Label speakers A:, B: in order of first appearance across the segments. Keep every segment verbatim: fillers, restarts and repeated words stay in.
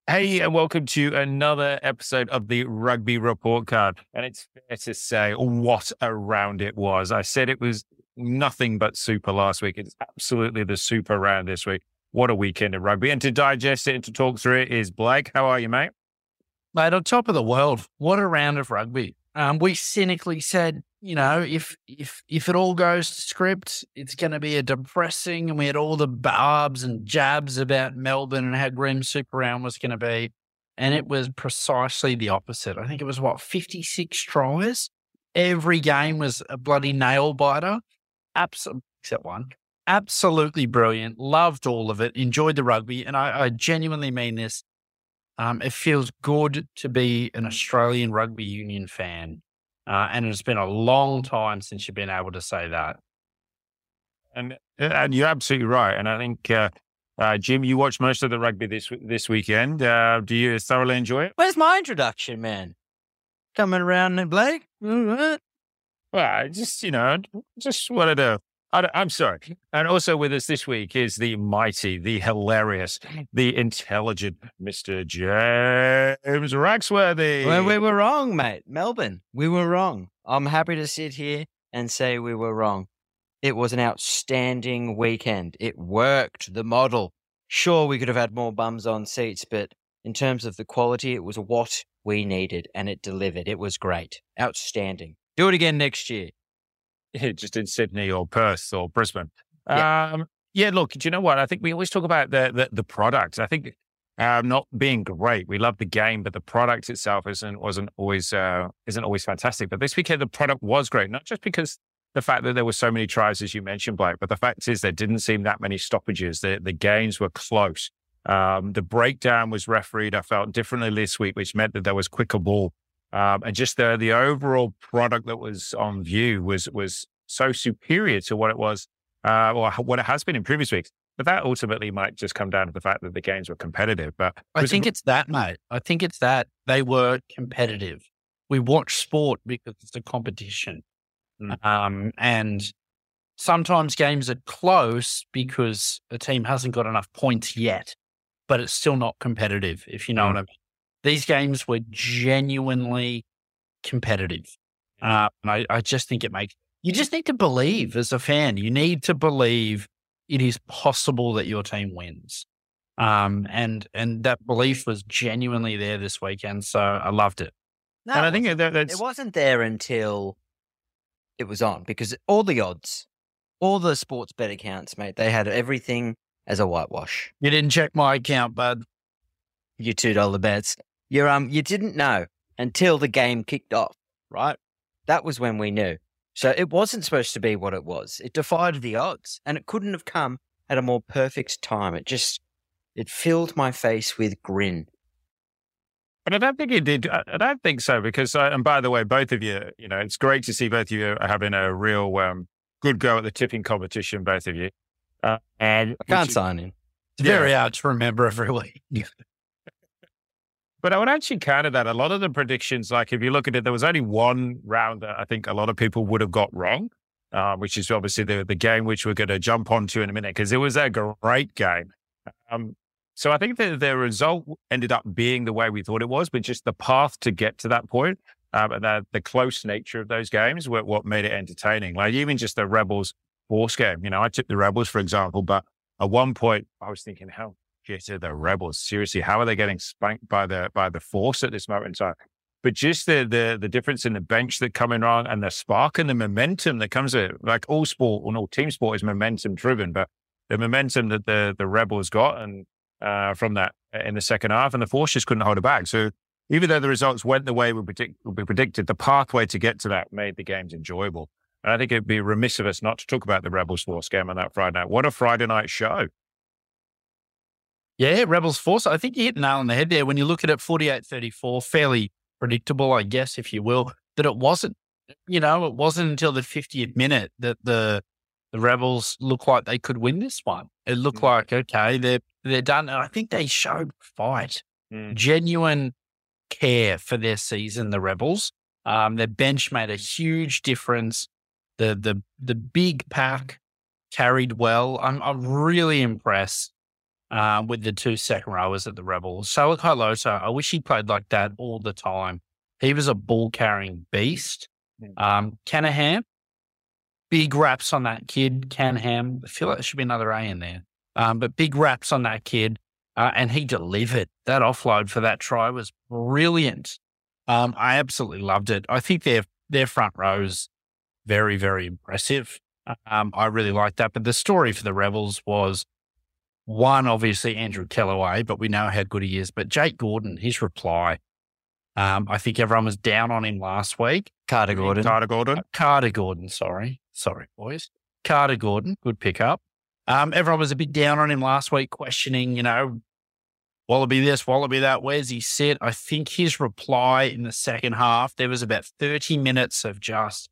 A: Hey, and welcome to another episode of the Rugby Report Card. And it's fair to say what a round it was. I said it was nothing but super last week. It's absolutely the super round this week. What a weekend of rugby. And to digest it and to talk through it is Blake. How are you, mate?
B: Mate, on top of the world, what a round of rugby. Um, we cynically said, you know, if if if it all goes to script, it's going to be a depressing, and we had all the barbs and jabs about Melbourne and how grim Super Round was going to be. And it was precisely the opposite. I think it was, what, fifty-six tries? Every game was a bloody nail biter. Absolutely, except one. Absolutely brilliant. Loved all of it. Enjoyed the rugby. And I, I genuinely mean this. Um, it feels good to be an Australian rugby union fan. Uh, and it's been a long time since you've been able to say that.
A: And and you're absolutely right. And I think, uh, uh, Jim, you watched most of the rugby this this weekend. Uh, do you thoroughly enjoy it?
C: Where's my introduction, man? Coming around, and Blake? All right.
A: Well, I just, you know, just wanted to. I, I'm sorry. And also with us this week is the mighty, the hilarious, the intelligent Mister James Raxworthy.
C: Well, we were wrong, mate. Melbourne, we were wrong. I'm happy to sit here and say we were wrong. It was an outstanding weekend. It worked, the model. Sure, we could have had more bums on seats, but in terms of the quality, it was what we needed, and it delivered. It was great. Outstanding. Do it again next year.
A: Yeah, just in Sydney or Perth or Brisbane.
C: Yeah.
A: Um, yeah, look, do you know what? I think we always talk about the the, the product. I think um, not being great. We love the game, but the product itself isn't wasn't always uh, isn't always fantastic. But this weekend, the product was great, not just because the fact that there were so many tries, as you mentioned, Blake, but the fact is there didn't seem that many stoppages. The the games were close. Um, the breakdown was refereed, I felt, differently this week, which meant that there was quicker ball. Um, and just the the overall product that was on view was was so superior to what it was, uh, or what it has been in previous weeks. But that ultimately might just come down to the fact that the games were competitive. But
B: I think it's that, mate. I think it's that they were competitive. We watch sport because it's a competition.
A: Mm.
B: Um, and sometimes games are close because a team hasn't got enough points yet, but it's still not competitive, if you know
A: Mm.
B: what I mean. These games were genuinely competitive. Uh, and I, I just think it makes, you just need to believe as a fan, you need to believe it is possible that your team wins. Um, and, and that belief was genuinely there this weekend. So I loved it.
C: No,
A: and I
C: it
A: think
C: wasn't-
A: that, that's
C: it wasn't there until it was on, because all the odds, all the sports bet accounts, mate, they had everything as a whitewash.
B: You didn't check my account, bud.
C: Your two dollar bets. You um, you didn't know until the game kicked off, right? That was when we knew. So it wasn't supposed to be what it was. It defied the odds, and it couldn't have come at a more perfect time. It just, it filled my face with grin.
A: But I don't think it did. I I don't think so because, uh, and by the way, both of you, you know, it's great to see both of you are having a real um, good go at the tipping competition, both of you. Uh, and
C: I can't
A: which-
C: sign in.
B: It's
A: Yeah.
B: very hard to remember every week.
A: But I would actually counter that. A lot of the predictions, like if you look at it, there was only one round that I think a lot of people would have got wrong, uh, which is obviously the, the game which we're going to jump onto in a minute because it was a great game. Um, so I think that the result ended up being the way we thought it was, but just the path to get to that point um, and the, the close nature of those games were what made it entertaining. Like even just the Rebels Force game, you know, I took the Rebels, for example, but at one point I was thinking, how shit are the Rebels? Seriously, how are they getting spanked by the by the Force at this moment in time? But just the the the difference in the bench that coming on and the spark and the momentum that comes with it, like all sport, well, all team sport is momentum driven, but the momentum that the the Rebels got and uh, from that in the second half, and the Force just couldn't hold it back. So even though the results went the way we, predict, we predicted, the pathway to get to that made the games enjoyable. And I think it'd be remiss of us not to talk about the Rebels Force game on that Friday night. What a Friday night show!
B: Yeah, Rebels Force. I think you hit the nail on the head there. When you look at it, forty-eight thirty-four, fairly predictable, I guess, if you will, that it wasn't, you know, it wasn't until the fiftieth minute that the the Rebels looked like they could win this one. It looked
A: Mm.
B: like, okay, they're, they're done. And I think they showed fight,
A: Mm.
B: genuine care for their season, the Rebels. Um, their bench made a huge difference. The the the big pack carried well. I'm I'm really impressed. um, with the two second rowers at the Rebels. Salakailota, I wish he played like that all the time. He was a ball-carrying beast. Um, Canahan, big raps on that kid, Canahan. I feel like there should be another A in there. Um, but big raps on that kid, uh, and he delivered. That offload for that try was brilliant. Um, I absolutely loved it. I think their their front row's very, very impressive. Um, I really like that. But the story for the Rebels was, one, obviously Andrew Kellaway, but we know how good he is. But Jake Gordon, his reply, um, I think everyone was down on him last week.
C: Carter Gordon.
A: Carter Gordon.
B: Uh, Carter Gordon, sorry. Sorry, boys. Carter Gordon, good pickup. Um, everyone was a bit down on him last week, questioning, you know, Wallaby this, Wallaby that, where's he sit? I think his reply in the second half, there was about thirty minutes of just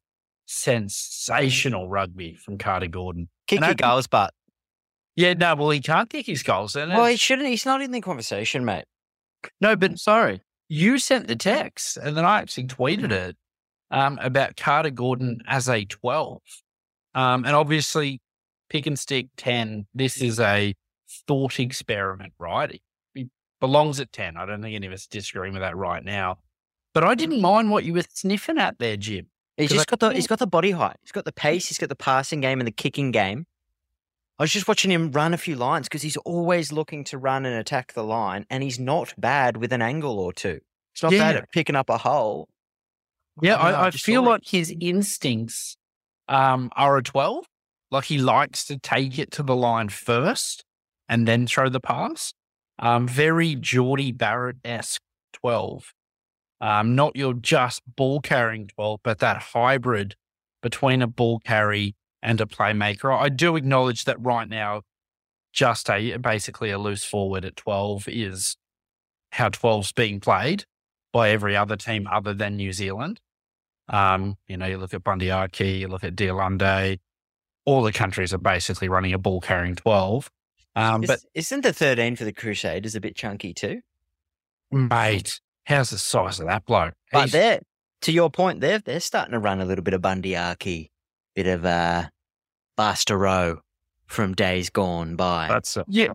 B: sensational rugby from Carter Gordon.
C: Kick
B: And
C: your
B: I-
C: goals, but
B: Yeah, no, well, he can't kick his goals. And
C: well, he
B: it's-
C: shouldn't. He's not in the conversation, mate.
B: no, but sorry, you sent the text, and then I actually tweeted it um, about Carter Gordon as a twelve. Um, and obviously, pick and stick ten, this is a thought experiment, right? He belongs at ten. I don't think any of us disagreeing with that right now. But I didn't mind what you were sniffing at there, Jim.
C: He's
B: 'Cause
C: just
B: I-
C: got the he's got the body height. He's got the pace. He's got the passing game and the kicking game. I was just watching him run a few lines because he's always looking to run and attack the line, and he's not bad with an angle or two. He's not bad
B: Yeah.
C: at picking up a hole.
B: Yeah,
C: I don't know,
B: I, I
C: just
B: feel
C: saw it.
B: like his instincts um, are a twelve. Like he likes to take it to the line first and then throw the pass. Um, very Geordie Barrett-esque twelve. Um, not your just ball carrying twelve, but that hybrid between a ball carry and a playmaker. I do acknowledge that right now, just a basically a loose forward at twelve is how twelve's being played by every other team other than New Zealand. Um, you know, you look at Bundyaki, you look at Deolande, all the countries are basically running a ball carrying twelve. Um,
C: Is,
B: but
C: isn't the thirteen for the Crusaders a bit chunky too?
B: mate, how's the size of that bloke?
C: But
B: He's-
C: they're to your point, they're they're starting to run a little bit of Bundyaki, bit of uh, Buster Rowe from days gone by.
A: That's uh,
B: Yeah.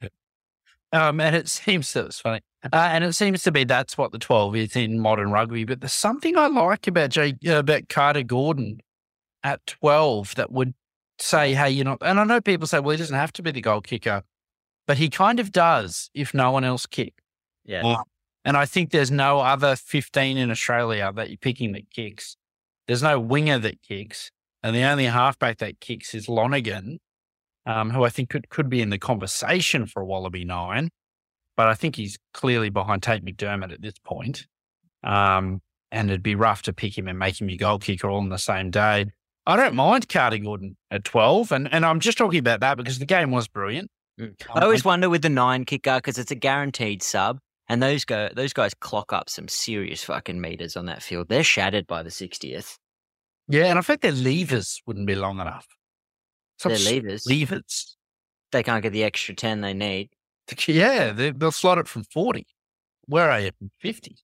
B: Um, and it seems that it's funny. Uh, and it seems to be that's what the twelve is in modern rugby. But there's something I like about Jake, uh, about Carter Gordon at twelve that would say, hey, you know, and I know people say, well, he doesn't have to be the goal kicker, but he kind of does if no one else kicks.
C: yeah.
B: And I think there's no other fifteen in Australia that you're picking that kicks. There's no winger that kicks. And the only halfback that kicks is Lonergan, um, who I think could, could be in the conversation for Wallaby nine. But I think he's clearly behind Tate McDermott at this point. Um, and it'd be rough to pick him and make him your goal kicker all on the same day. I don't mind Carter Gordon at twelve. And, and I'm just talking about that because the game was brilliant.
C: Mm. I always wonder with the nine kicker because it's a guaranteed sub, and those go those guys clock up some serious fucking meters on that field. They're shattered by the sixtieth.
B: Yeah, and I think their levers wouldn't be long enough. Some
C: Their
B: s-
C: levers.
B: Levers.
C: They can't get the extra ten they need.
B: Yeah, they, they'll slot it from forty. Where are you? From fifty.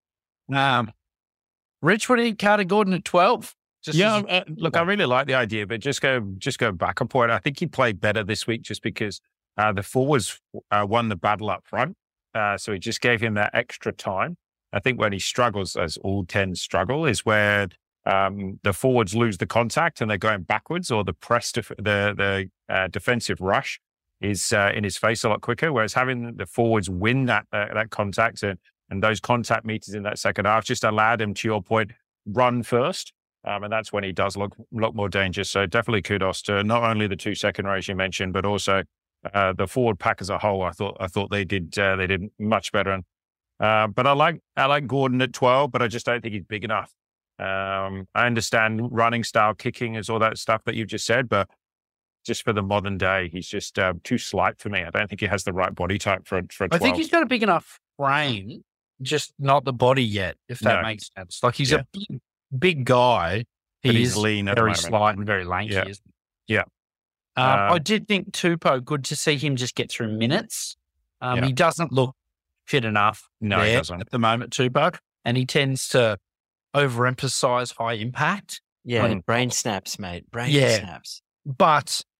B: Um, Rich, what do you Carter Gordon at twelve? Just
A: yeah.
B: as-
A: Uh, look, I really like the idea, but just go just go back a point. I think he played better this week just because uh, the forwards uh, won the battle up front, uh, so it just gave him that extra time. I think when he struggles, as all ten struggle, is where um, the forwards lose the contact and they're going backwards, or the press, def- the the uh, defensive rush is uh, in his face a lot quicker. Whereas having the forwards win that uh, that contact and and those contact meters in that second half just allowed him, to your point, run first. Um, and that's when he does look look more dangerous. So definitely kudos to not only the two second rows you mentioned, but also uh, the forward pack as a whole. I thought I thought they did uh, they did much better. And uh, but I like I like Gordon at twelve, but I just don't think he's big enough. Um, I understand running style, kicking is all that stuff that you've just said, but just for the modern day, he's just uh, too slight for me. I don't think he has the right body type for for a
B: I
A: twelve.
B: think he's got a big enough frame, just not the body yet, if that
A: No.
B: makes sense. Like he's
A: Yeah.
B: a big, big guy.
A: But
B: He
A: he's
B: is
A: lean at the
B: very
A: moment.
B: slight and very lanky,
A: Yeah.
B: isn't
A: Yeah.
B: he? Um,
A: Um,
B: I did think Tupou, good to see him just get through minutes. Um,
A: Yeah.
B: He doesn't look fit enough
A: No, he
B: there
A: doesn't.
B: at the moment, Tupou, and he tends to overemphasize high impact.
C: Yeah,
B: When-
C: brain snaps, mate. Brain
B: Yeah.
C: snaps.
B: But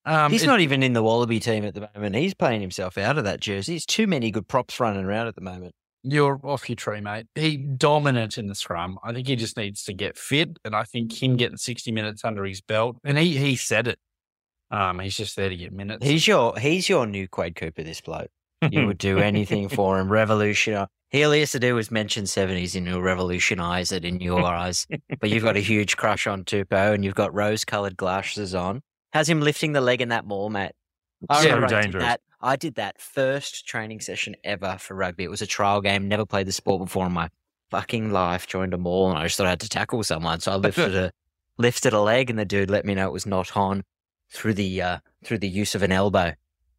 B: Um,
C: He's
B: it-
C: not even in the Wallaby team at the moment. He's playing himself out of that jersey. There's too many good props running around at the moment.
B: You're off your tree, mate. He dominant in the scrum. I think he just needs to get fit, and I think him getting sixty minutes under his belt, and he he said it. Um, he's just there to get minutes.
C: He's your he's your new Quade Cooper, this bloke. You would do anything for him. Revolution. All he has to do is mention seventies and you'll revolutionize it in your eyes. But you've got a huge crush on Tupou and you've got rose-coloured glasses on. How's him lifting the leg in that maul, mate? I
A: So
C: remember I did
A: dangerous.
C: that. I did that first training session ever for rugby. It was a trial game. Never played the sport before in my fucking life. Joined a maul and I just thought I had to tackle someone. So I lifted a lifted a leg and the dude let me know it was not on through the uh, through the use of an elbow.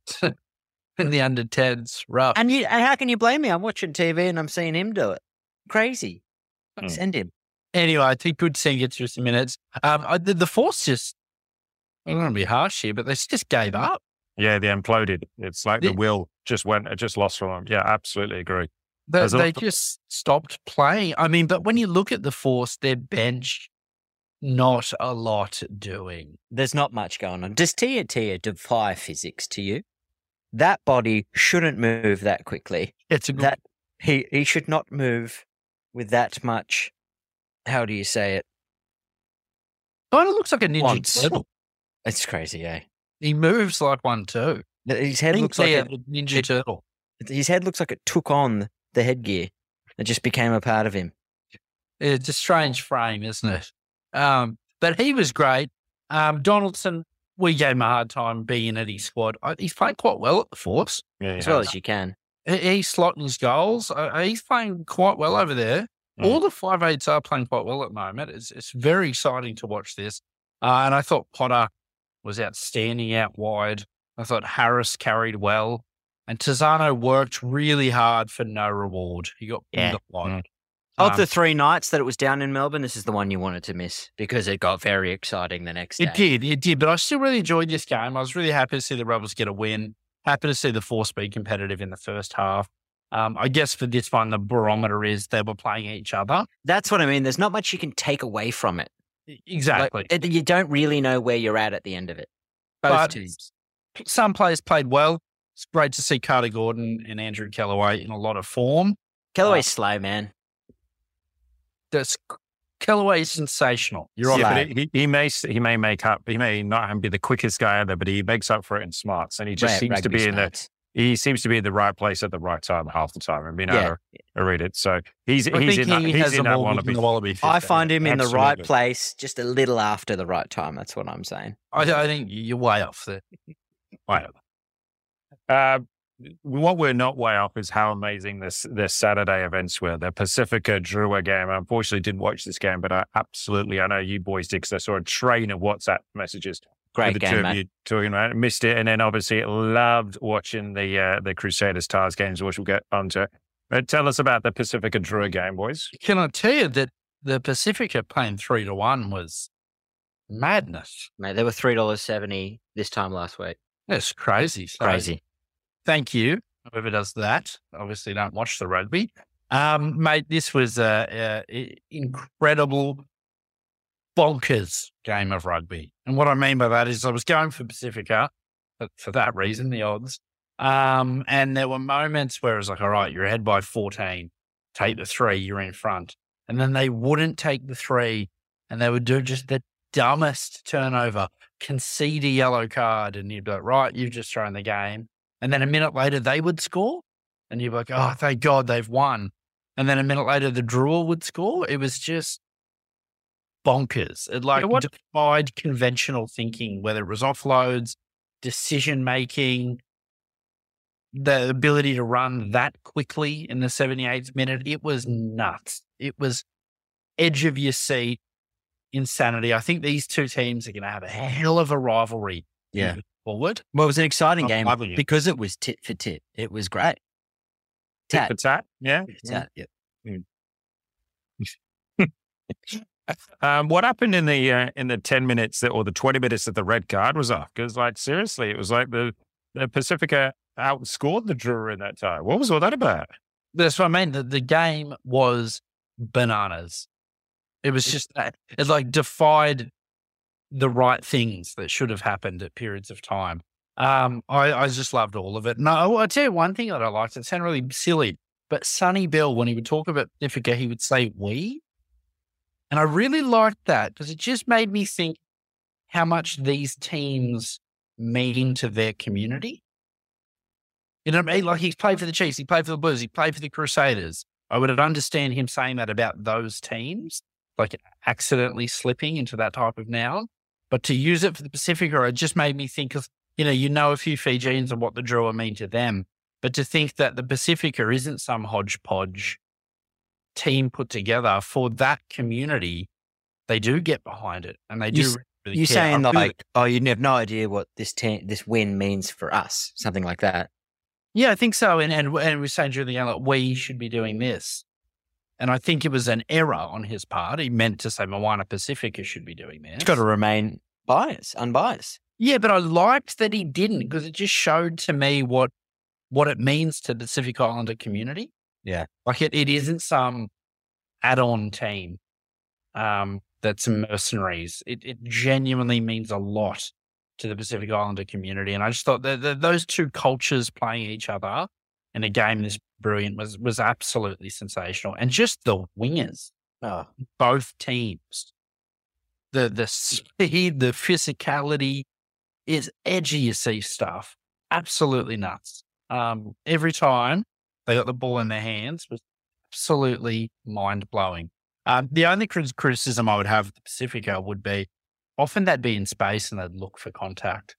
B: in the under tens, rough.
C: And you, and how can you blame me? I'm watching T V and I'm seeing him do it. Crazy.
A: Mm.
C: Send him.
B: Anyway, I think good seeing get through some minutes. Um, I, the, the Force just, I don't want to be harsh here, but they just gave up.
A: Yeah, they imploded. It's like the
B: The-
A: will just went, it just lost from them. Yeah, absolutely agree.
B: They,
A: There's a
B: they
A: lot-
B: just stopped playing. I mean, but when you look at the Force, their bench, not a lot doing.
C: There's not much going on. Does Tia Tia defy physics to you? That body shouldn't move that quickly.
B: It's a good
C: That he he should not move with that much. How do you say it?
B: kind of looks like a ninja
C: Once.
B: turtle.
C: It's crazy, eh?
B: He moves like one too.
C: His head looks like
B: a
C: it,
B: ninja
C: it-
B: turtle.
C: his head looks like it took on the headgear. It just became a part of him.
B: It's a strange frame, isn't it? Um, but he was great. Um, Donaldson, we gave him a hard time being in Eddie's squad. I, he's playing quite well at the Force.
A: Yeah,
C: As
A: yeah.
C: well as you can.
B: He, he's slotting his goals. Uh, he's playing quite well over there.
A: Mm.
B: All the five eights are playing quite well at the moment. It's, it's very exciting to watch this. Uh, and I thought Potter was outstanding out wide. I thought Harris carried well. And Tizano worked really hard for no reward. He got
C: Yeah.
B: pinned a lot.
A: Mm.
C: Of
B: Um,
C: the three nights that it was down in Melbourne, this is the one you wanted to miss because it got very exciting the next day.
B: It did, it did. But I still really enjoyed this game. I was really happy to see the Rebels get a win. Happy to see the Force be competitive in the first half. Um, I guess for this one, the barometer is they were playing each other.
C: That's what I mean. There's not much you can take away from it. Like,
B: Exactly.
C: it- you don't really know where you're at at the end of it. Both
B: But
C: teams.
B: some players played well. It's great to see Carter Gordon and Andrew Kellaway in a lot of form.
C: Kellaway's slow, man.
B: That's, Kellaway is sensational. You're
A: Yeah,
B: right.
A: but he, he may he may make up. He may not be the quickest guy out there, but he makes up for it in smarts, and he just
C: Rag-
A: seems to
C: rugby
A: be in the
C: smarts.
A: he seems to be in the right place at the right time half the time and being able
C: Yeah.
A: to to read it. So he's
B: I
A: he's
B: think
A: in that,
B: he
A: he's
B: has
A: in
B: the
A: that
B: ball
A: one.
B: within the Wallaby
C: I
B: fifty.
C: find him in the right
A: Absolutely.
C: place just a little after the right time. That's what I'm saying.
B: I, I think you're way off there.
A: Right. Uh, what we're not way off is how amazing this this Saturday events were. The Pacifica Drua game. I unfortunately didn't watch this game, but I absolutely, I know you boys did because I saw a train of WhatsApp messages.
C: Great
A: with the two
C: game,
A: of
C: man.
A: you talking about it. Missed it, and then obviously loved watching the uh, the Crusaders Tars games, which we'll get onto. But tell us about the Pacifica Drua game, boys.
B: Can I tell you that the Pacifica playing three to one was madness?
C: Mate, they were three dollars seventy this time last week.
B: That's crazy. So
C: Crazy.
B: Thank you, whoever does that. Obviously, don't watch the rugby. Um, mate, this was a, a incredible, bonkers game of rugby. And what I mean by that is I was going for Pacifica for, for that reason, the odds. Um, and there were moments where it was like, all right, you're ahead by fourteen, take the three, you're in front. And then they wouldn't take the three and they would do just the dumbest turnover, concede a yellow card, and you'd be like, right, you've just thrown the game. And then a minute later, they would score. And you'd be like, oh, thank God they've won. And then a minute later, the drawer would score. It was just bonkers. It like
A: Yeah, what-
B: defied conventional thinking, whether it was offloads, decision making, the ability to run that quickly in the seventy-eighth minute. It was nuts. It was edge of your seat insanity. I think these two teams are going to have a hell of a rivalry
C: Yeah.
B: moving forward.
C: Well, it was an exciting
B: I'm
C: game
B: loving it.
C: because it was tit for tit. It was great.
A: Tit
C: Tat.
A: for tat, yeah.
C: Tat. Yep.
A: Um, what happened in the uh, in the ten minutes that, or the twenty minutes that the red card was off? Because like seriously, it was like the the Pacifica outscored the Drua in that time. What was all that about?
B: That's what I mean. The, the game was bananas. It was just that. It like defied the right things that should have happened at periods of time. Um, I, I just loved all of it. No, I'll tell you one thing that I liked. It sounded really silly, but Sonny Bill, when he would talk about Pacifica, he would say we. And I really liked that because it just made me think how much these teams mean to their community. You know what I mean? Like he's played for the Chiefs, he played for the Blues, he played for the Crusaders. I would understand him saying that about those teams, like accidentally slipping into that type of noun. But to use it for the Pacifica, it just made me think of, you know, you know a few Fijians and what the Drua mean to them. But to think that the Pacifica isn't some hodgepodge team put together for that community, they do get behind it and they do.
C: You,
B: really
C: you
B: care.
C: saying
B: I feel
C: like, oh, you have no idea what this te- this win means for us, something like that.
B: Yeah, I think so. And and, and we're saying during the game, like, we should be doing this. And I think it was an error on his part. He meant to say Moana Pacifica should be doing this.
C: It's got to remain biased, unbiased.
B: Yeah, but I liked that he didn't because it just showed to me what what it means to the Pacific Islander community.
C: Yeah.
B: Like it, it isn't some add-on team um, that's mercenaries. It, it genuinely means a lot to the Pacific Islander community. And I just thought that, that those two cultures playing each other in a game this brilliant was was absolutely sensational. And just the wingers,
C: Oh.
B: both teams, the the speed, the physicality is edgy as see stuff. Absolutely nuts. Um, every time they got the ball in their hands was absolutely mind blowing. Um, the only crit- criticism I would have of the Pacifica would be often they'd be in space and they'd look for contact.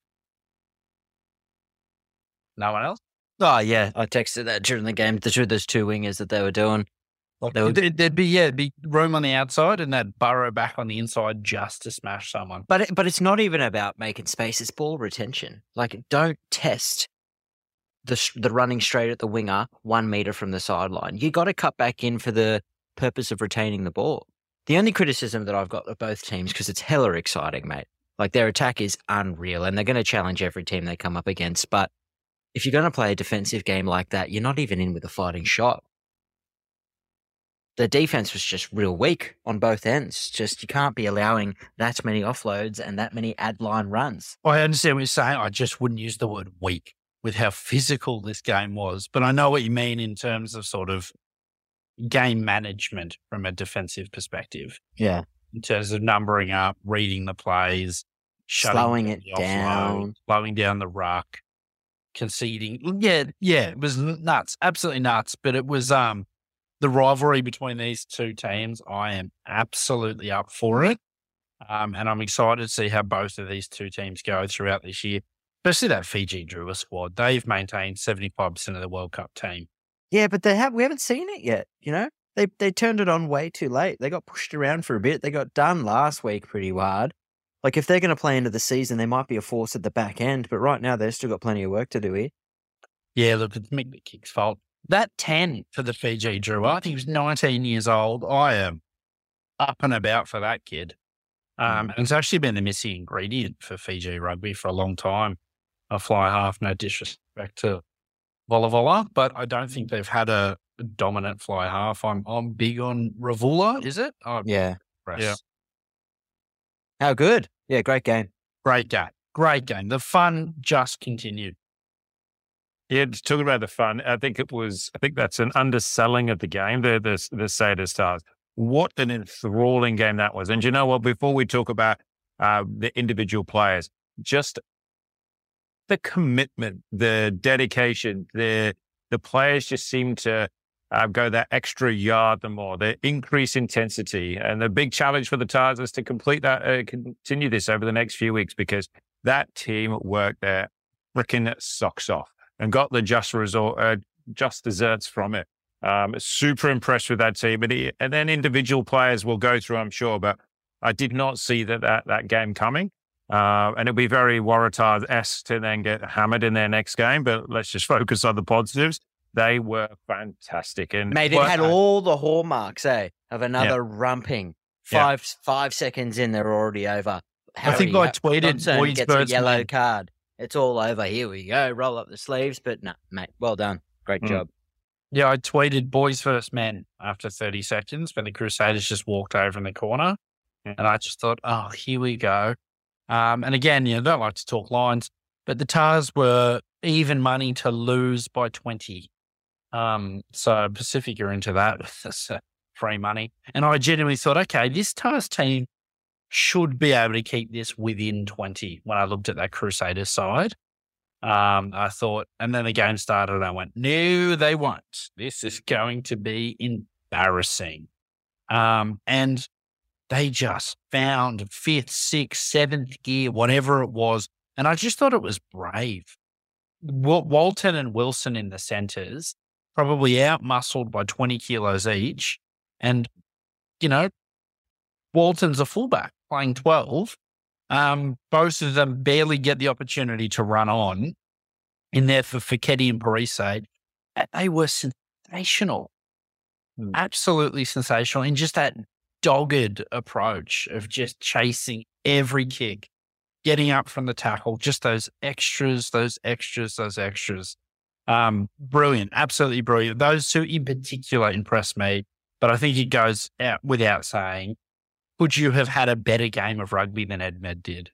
B: No one else?
C: Oh, yeah. I texted that during the game. The two, those two wingers that they were doing.
B: Like
C: They would-
B: there'd, there'd be yeah, there'd be room on the outside and they'd burrow back on the inside just to smash someone.
C: But it, but it's not even about making space. It's ball retention. Like, don't test the sh- the running straight at the winger one meter from the sideline. You got to cut back in for the purpose of retaining the ball. The only criticism that I've got of both teams, because it's hella exciting, mate. Like, their attack is unreal and they're going to challenge every team they come up against. But if you're going to play a defensive game like that, you're not even in with a fighting shot. The defense was just real weak on both ends. Just you can't be allowing that many offloads and that many ad line runs.
B: I understand what you're saying. I just wouldn't use the word weak with how physical this game was. But I know what you mean in terms of sort of game management from a defensive perspective.
C: Yeah.
B: In terms of numbering up, reading the plays, shutting
C: Slowing
B: down
C: it
B: the offload,
C: down.
B: slowing down the ruck, conceding. Yeah, yeah, it was nuts, absolutely nuts. But it was um the rivalry between these two teams. I am absolutely up for it, um, and I'm excited to see how both of these two teams go throughout this year. Especially that Fiji Drua squad. They've maintained seventy-five percent of the World Cup team.
C: Yeah, but they have we haven't seen it yet, you know? They they turned it on way too late. They got pushed around for a bit. They got done last week pretty hard. Like, if they're going to play into the season, they might be a force at the back end, but right now they've still got plenty of work to do here.
B: Yeah, look, it's Mick McKick's fault. That ten for the Fiji Drua, I think he was nineteen years old. I am up and about for that kid. Um, and it's actually been the missing ingredient for Fiji rugby for a long time. A fly half, no disrespect to Vola Vola, but I don't think they've had a dominant fly half. I'm I'm big on Ravula, is it? I'm
C: Yeah.
B: impressed.
A: Yeah.
C: How good. Yeah, great game.
B: Great game. Great game. The fun just continued.
A: Yeah, just talking about the fun, I think it was, I think that's an underselling of the game, the, the, the Seder Stars. What an enthralling game that was. And you know what, before we talk about uh, the individual players, just the commitment, the dedication, the the players just seem to uh, go that extra yard the more, the increased intensity. And the big challenge for the Tars is to complete that, uh, continue this over the next few weeks, because that team worked their freaking socks off and got the just result, uh, just desserts from it. Um, super impressed with that team. And, he, and then individual players will go through, I'm sure, but I did not see that that, that game coming. Uh, and it'll be very Waratahs-esque to then get hammered in their next game, but let's just focus on the positives. They were fantastic. And
C: Mate, it
A: well,
C: had all the hallmarks, eh, of another rumping.
A: Yeah.
C: Five five seconds in, they're already over.
B: I think I tweeted
C: Johnson
B: Boys
C: gets a
B: Birds
C: yellow
B: Man.
C: card. It's all over. Here we go. Roll up the sleeves. But no, mate, well done. Great
A: Mm.
C: job.
B: Yeah, I tweeted boys first men after thirty seconds when the Crusaders just walked over in the corner.
A: Yeah.
B: And I just thought, oh, here we go. Um, and again, you know, don't like to talk lines, but the Tars were even money to lose by twenty. Um, so Pacific are into that. That's uh, free money. And I genuinely thought, okay, this Tars team should be able to keep this within twenty when I looked at that Crusaders side. Um, I thought, and then the game started and I went, no, they won't. This is going to be embarrassing. Um, and they just found fifth, sixth, seventh gear, whatever it was. And I just thought it was brave. Wal- Walton and Wilson in the centers, probably out-muscled by twenty kilos each. And, you know, Walton's a fullback playing twelve. Um, both of them barely get the opportunity to run on in there for Fekete and Parise. They were sensational. Hmm. Absolutely sensational in just that dogged approach of just chasing every kick, getting up from the tackle, just those extras, those extras, those extras. Um, brilliant, absolutely brilliant. Those two in particular impressed me, but I think it goes out without saying, could you have had a better game of rugby than Edmed did?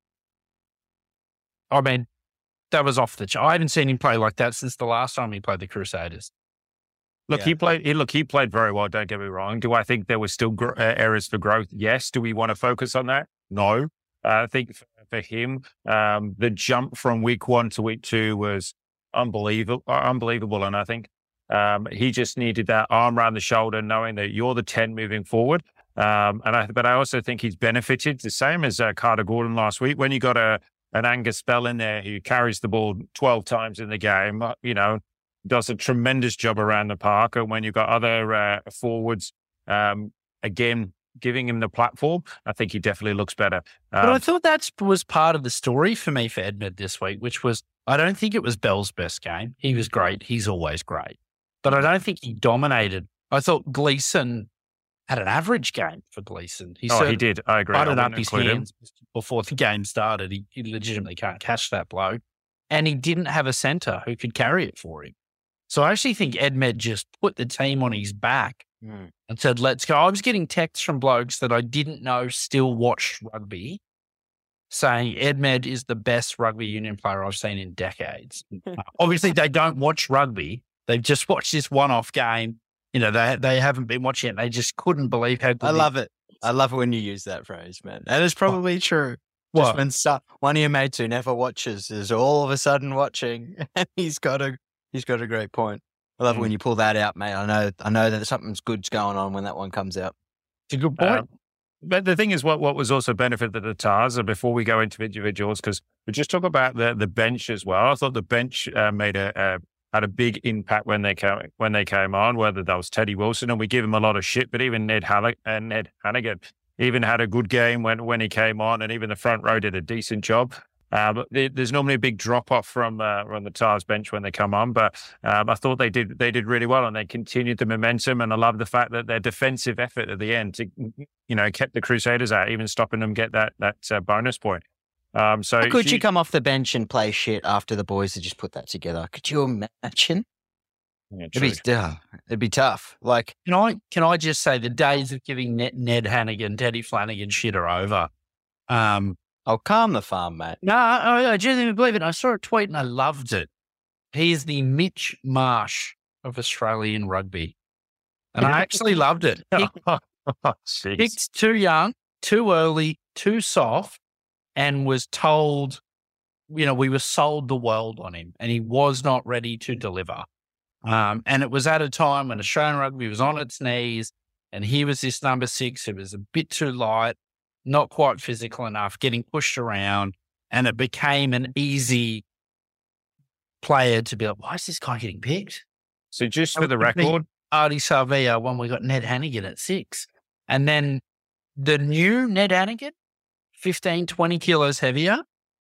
B: I mean, that was off the chart. I haven't seen him play like that since the last time he played the Crusaders.
A: Look,
B: Yeah.
A: he played. He, look, he played very well. Don't get me wrong. Do I think there were still gr- uh, areas for growth? Yes. Do we want to focus on that? No. Uh, I think for, for him, um, the jump from week one to week two was unbelievable. Uh, unbelievable, and I think um, he just needed that arm around the shoulder, knowing that you're the ten moving forward. Um, and I, but I also think he's benefited the same as uh, Carter Gordon last week when you got a an Angus Bell in there who carries the ball twelve times in the game. Uh, you know. Does a tremendous job around the park. And when you've got other uh, forwards, um, again, giving him the platform, I think he definitely looks better. Um,
B: But I thought that was part of the story for me for Edmed this week, which was, I don't think it was Bell's best game. He was great. He's always great. But I don't think he dominated. I thought Gleeson had an average game for Gleeson. He
A: oh, he did. I agree. I
B: Butted up his
A: include
B: hands before the game started. He, he legitimately can't catch that bloke. And he didn't have a centre who could carry it for him. So I actually think Edmed just put the team on his back mm. and said, let's go. I was getting texts from blokes that I didn't know still watched rugby saying Edmed is the best rugby union player I've seen in decades. uh, obviously, they don't watch rugby. They've just watched this one-off game. You know, they they haven't been watching it. They just couldn't believe how good
C: I love it. I love it when you use that phrase, man. And it's probably oh. true.
B: What?
C: Just when so- one of your mates who never watches is all of a sudden watching, and he's got a He's got a great point. I love mm. it when you pull that out, mate. I know, I know that something's good's going on when that one comes out.
B: It's a good point.
A: Um, but the thing is, what what was also benefit of the Tars, and before we go into individuals, because we just talk about the the bench as well. I thought the bench uh, made a, a had a big impact when they came when they came on. Whether that was Teddy Wilson, and we give him a lot of shit, but even Ned Hall- uh, Ned Hannigan even had a good game when when he came on, and even the front row did a decent job. Uh, but there's normally a big drop off from uh, on the Tars bench when they come on, but um, I thought they did they did really well and they continued the momentum. And I love the fact that their defensive effort at the end, to, you know, kept the Crusaders out, even stopping them get that that uh, bonus point. Um, so
C: How could
A: she,
C: you come off the bench and play shit after the boys had just put that together? Could you imagine?
A: Yeah,
C: it'd be uh, it'd be tough. Like,
B: can I can I just say the days of giving Ned, Ned Hannigan, Teddy Flanagan shit are over. Um,
C: Oh, calm the farm, mate.
B: No, I, I genuinely believe it. I saw a tweet and I loved it. He is the Mitch Marsh of Australian rugby. And I actually loved it. Picked,
A: oh,
B: picked too young, too early, too soft, and was told, you know, we were sold the world on him and he was not ready to deliver. Um, and it was at a time when Australian rugby was on its knees and he was this number six who was a bit too light, not quite physical enough, getting pushed around, and it became an easy player to be like, why is this guy getting picked?
A: So just for the record,
B: Artie Savia when we got Ned Hannigan at six. And then the new Ned Hannigan, fifteen, twenty kilos heavier,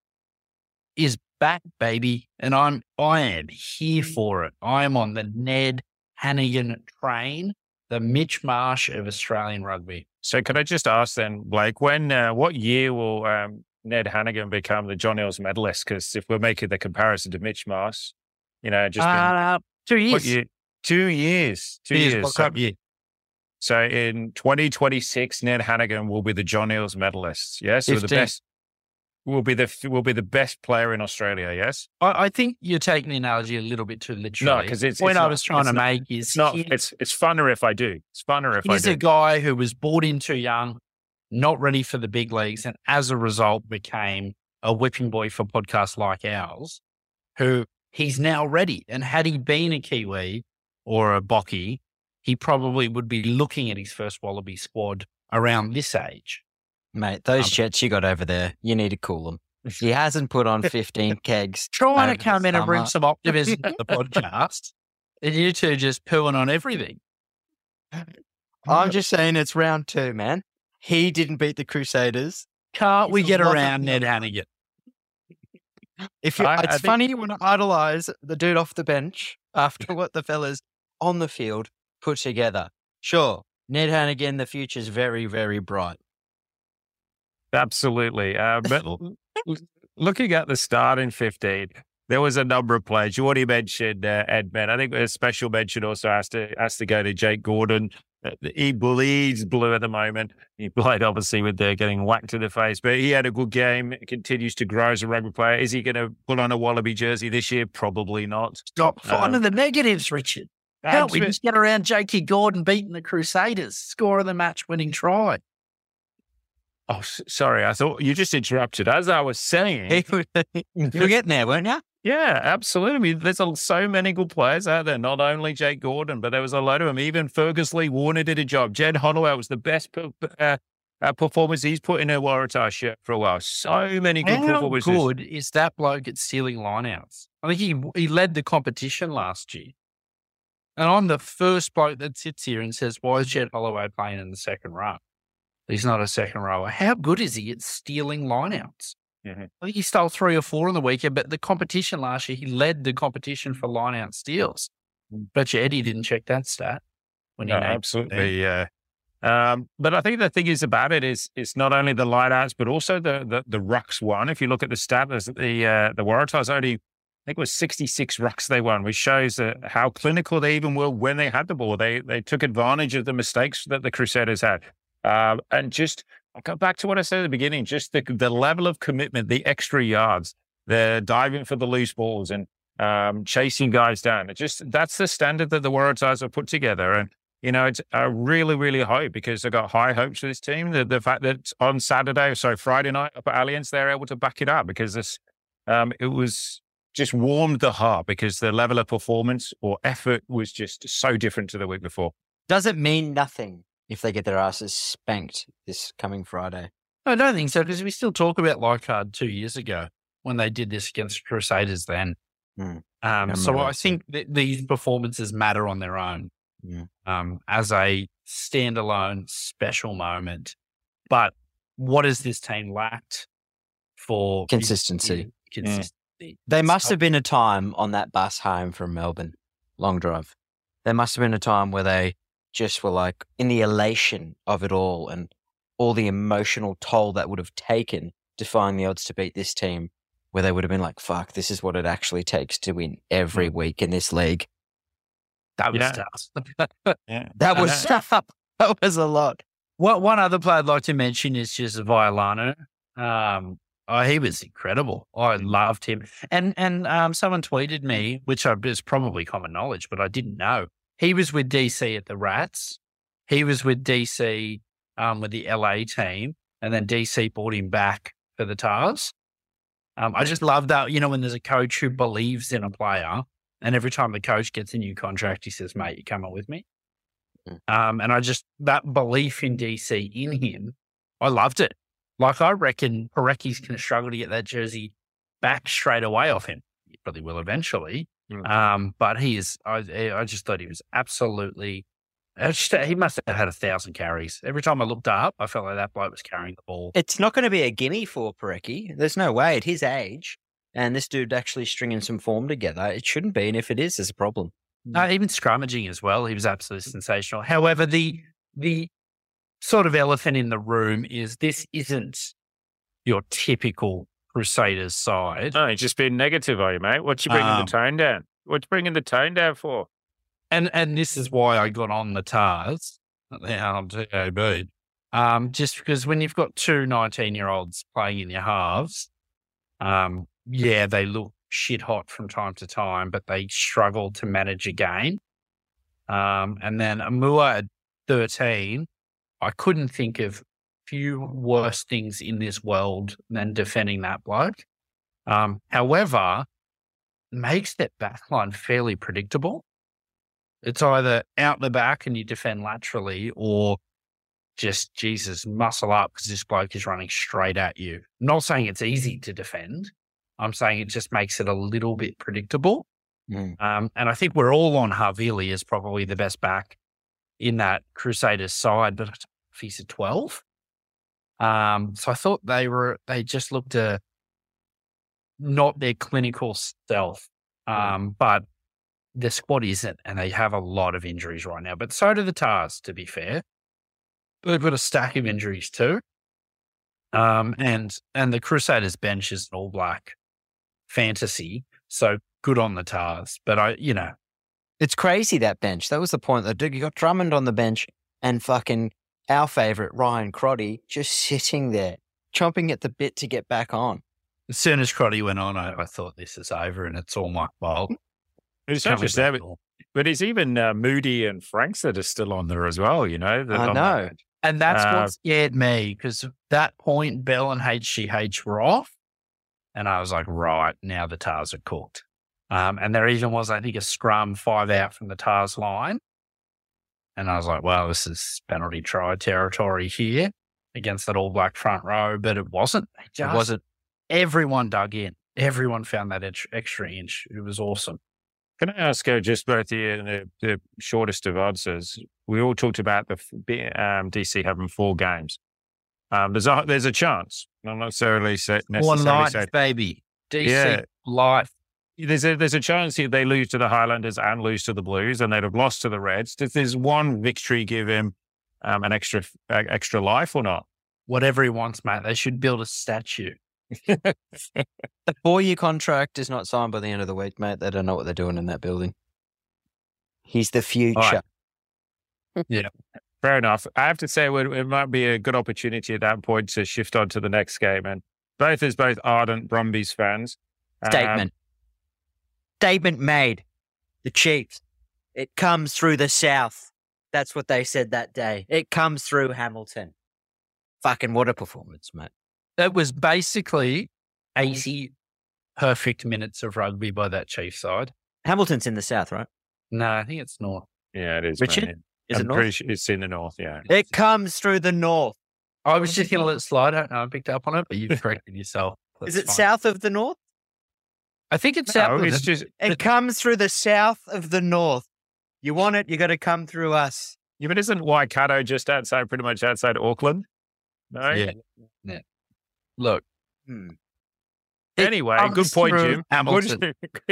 B: is back, baby. And I'm, I am here for it. I am on the Ned Hannigan train, the Mitch Marsh of Australian rugby.
A: So could I just ask then, Blake, when, uh, what year will um, Ned Hannigan become the John Eales medalist? Because if we're making the comparison to Mitch Marsh, you know, just
B: uh,
A: been,
B: two years.
A: year? Two years. Two,
B: two
A: years.
B: years.
A: So,
B: year.
A: so in twenty twenty-six, Ned Hannigan will be the John Eales medalist. Yeah, so the best. will be the will be the best player in Australia. Yes.
B: I, I think you're taking the analogy a little bit too literally.
A: No, because it's
B: the point
A: it's
B: I
A: not-
B: was trying
A: it's
B: to
A: not-
B: make is
A: It's not.
B: he-
A: It's it's funner if I do. It's funner if I
B: he's
A: do.
B: a guy who was brought in too young, not ready for the big leagues, and as a result became a whipping boy for podcasts like ours, who he's now ready. And had he been a Kiwi or a Bocky, he probably would be looking at his first Wallaby squad around this age.
C: Mate, those
B: Um,
C: jets you got over there, you need to cool them. He hasn't put on fifteen kegs.
B: Trying
C: over
B: to come
C: the
B: in and bring
C: summer.
B: some optimism to the podcast, and you two just pooing on everything.
C: I'm just saying it's round two, man. He didn't beat the Crusaders.
B: Can't we
C: He's a
B: get
C: lot of
B: around Ned
C: young.
B: Hannigan?
C: If you,
A: I- I
C: it's
A: think-
C: funny when I idolize the dude off the bench after what the fellas on the field put together. Sure, Ned Hannigan, the future's very, very bright.
A: Absolutely. Uh, but l- l- looking at the start in fifteen, there was a number of players. You already mentioned uh, Edman. I think a special mention also has to has to go to Jake Gordon. Uh, he bleeds blue at the moment. He played obviously with the getting whacked in the face, but he had a good game. Continues to grow as a rugby player. Is he going to put on a Wallaby jersey this year? Probably not.
B: Stop finding
A: Um,
B: the negatives, Richard. Can't we
A: Absolute-
B: just get around J K Gordon beating the Crusaders, scoring the match-winning try?
A: Oh, s- sorry. I thought you just interrupted. As I was saying,
C: You were getting there, weren't you?
A: yeah, absolutely. I mean, there's a, so many good players out there, not only Jake Gordon, but there was a load of them. Even Fergus Lee Warner did a job. Jed Holloway was the best per, uh, uh, performance he's put in a Waratah shirt for a while. So many good
B: How
A: performances.
B: good is that bloke at stealing lineouts? I think he he led the competition last year. And I'm the first bloke that sits here and says, why is Jed Holloway playing in the second row? He's not a second rower. How good is he at stealing lineouts?
A: Mhm.
B: I think he stole three or four on the weekend, but the competition last year, he led the competition for lineout steals. Bet you Eddie didn't check that stat when he
A: No,
B: named
A: absolutely, yeah. Um, but I think the thing is about it is it's not only the lineouts, but also the the, the rucks won. If you look at the stat, there's the uh, the Waratahs only, I think it was sixty-six rucks they won, which shows uh, how clinical they even were when they had the ball. They they took advantage of the mistakes that the Crusaders had. Um, and just I'll go back to what I said at the beginning, just the, the level of commitment, the extra yards, the diving for the loose balls and um, chasing guys down. It just that's the standard that the Waratahs have put together. And, you know, it's I really, really hope because I've got high hopes for this team. The, the fact that on Saturday, sorry, Friday night up at Allianz, they're able to back it up because this um, it was just warmed the heart because the level of performance or effort was just so different to the week before.
C: Does it mean nothing if they get their asses spanked this coming Friday?
B: I don't think so, because we still talk about Leichhardt two years ago when they did this against Crusaders then.
C: Mm.
B: Um,
C: I
B: so
C: remember
B: I
C: that too.
B: think that these performances matter on their own
C: Mm.
B: um, as a standalone special moment. But what has this team lacked for
C: Consistency.
B: Consistency.
C: There must
B: So-
C: have been a time on that bus home from Melbourne, long drive. There must have been a time where they just were like in the elation of it all and all the emotional toll that would have taken to find the odds to beat this team, where they would have been like, fuck, this is what it actually takes to win every week in this league.
B: That was
A: Yeah.
B: tough.
A: Yeah.
C: That
A: And
C: was that was a lot.
B: What one other player I'd like to mention is just Violano. Um, oh, he was incredible. I loved him. And and um, someone tweeted me, which I, is probably common knowledge, but I didn't know. He was with D C at the Rats. He was with D C um, with the L A team, and then D C brought him back for the Tars. Um, I just love that, you know, when there's a coach who believes in a player, and every time the coach gets a new contract, he says, mate, you coming with me? Um, and I just, that belief in D C in him, I loved it. Like, I reckon Parecki's going to struggle to get that jersey back straight away off him. He probably will eventually.
A: Mm.
B: Um, but he is, I, I just thought he was absolutely, I just, he must have had a thousand carries. Every time I looked up, I felt like that bloke was carrying the ball.
C: It's not going to be a gimme for Parecki. There's no way at his age. And this dude actually stringing some form together. It shouldn't be. And if it is, there's a problem.
B: No, even scrummaging as well. He was absolutely sensational. However, the the sort of elephant in the room is this isn't your typical Crusaders side.
A: No, you're just being negative, are you, mate? What you bringing
B: Um,
A: the tone down? What you bringing the tone down for?
B: And and this is why I got on the Tars, now on T A B. Um, just because when you've got two nineteen-year-olds playing in your halves, Um, yeah, they look shit hot from time to time, but they struggled to manage a game. Um, and then Amua at thirteen, I couldn't think of few worse things in this world than defending that bloke. Um, however, makes that backline fairly predictable. It's either out the back and you defend laterally, or just, Jesus, muscle up because this bloke is running straight at you. I'm not saying it's easy to defend. I'm saying it just makes it a little bit predictable.
C: Mm.
B: Um, and I think we're all on Havili as probably the best back in that Crusaders side, but I don't know if he's a twelve. Um, so I thought they were, they just looked uh, not their clinical self. Um, but the squad isn't, and they have a lot of injuries right now. But so do the Tars, to be fair. They've got a stack of injuries too. Um, and and the Crusaders bench is an all black fantasy. So good on the Tars. But I, you know,
C: It's crazy, that bench. That was the point. That you got Drummond on the bench and fucking our favourite, Ryan Crotty, just sitting there, chomping at the bit to get back on.
B: as soon as Crotty went on, I, I thought this is over and it's all my fault.
A: It's not
B: Coming
A: just that,
B: back
A: but,
B: all.
A: but it's even uh, Moody and Franks that are still on there as well, you know? that-
C: I
A: on
C: know.
A: that bench.
B: And that's
A: Uh,
B: what scared me, because at that point, Bell and H G H were off. And I was like, right, now the Tars are cooked. Um, and there even was, I think, a scrum five out from the Tars line. And I was like, well, this is penalty try territory here against that all black front row. But it wasn't. It
C: It
B: just-
C: wasn't.
B: Everyone dug in. Everyone found that ex- extra inch. It was awesome.
A: Can I ask uh, just both the, the the shortest of answers? We all talked about the f- B- um, D C having four games. Um, there's a there's a chance. Not necessarily say,
B: One
A: necessarily
B: night,
A: say,
B: baby. D C
A: Yeah.
B: life.
A: there's a there's a chance here they lose to the Highlanders and lose to the Blues, and they'd have lost to the Reds. Does this one victory give him um, an extra uh, extra life or not?
B: Whatever he wants, mate. They should build a statue.
C: The four-year contract is not signed by the end of the week, mate. They don't know what they're doing in that building. He's the future.
A: right. Fair enough. I have to say, it, it might be a good opportunity at that point to shift on to the next game. And both as both ardent Brumbies fans. um,
C: Statement. Statement made. The Chiefs. It comes through the South. That's what they said that day. It comes through Hamilton. Fucking what a performance, mate.
B: That was basically eighty perfect minutes of rugby by that Chiefs side.
C: Hamilton's in the South, right?
B: No, I think it's North.
A: yeah, it is.
C: Richard?
A: man.
C: Is
A: I'm
C: it North?
A: pretty sure it's in the north. Yeah.
C: It comes through the North.
B: I was just going to let it slide. I don't know. I picked up on it, but you've corrected yourself.
C: Is
B: That's
C: it
B: fine.
C: south of the North?
B: I think it's south.
A: No,
B: of
A: it's
B: the-
A: just
C: It comes through the South of the North. You want it, you got to come through us.
A: yeah, but isn't Waikato just outside, pretty much outside Auckland? No.
B: Yeah. yeah. Look.
C: Hmm.
A: Anyway,
B: comes
A: good point,
B: through
A: Jim.
B: Hamilton.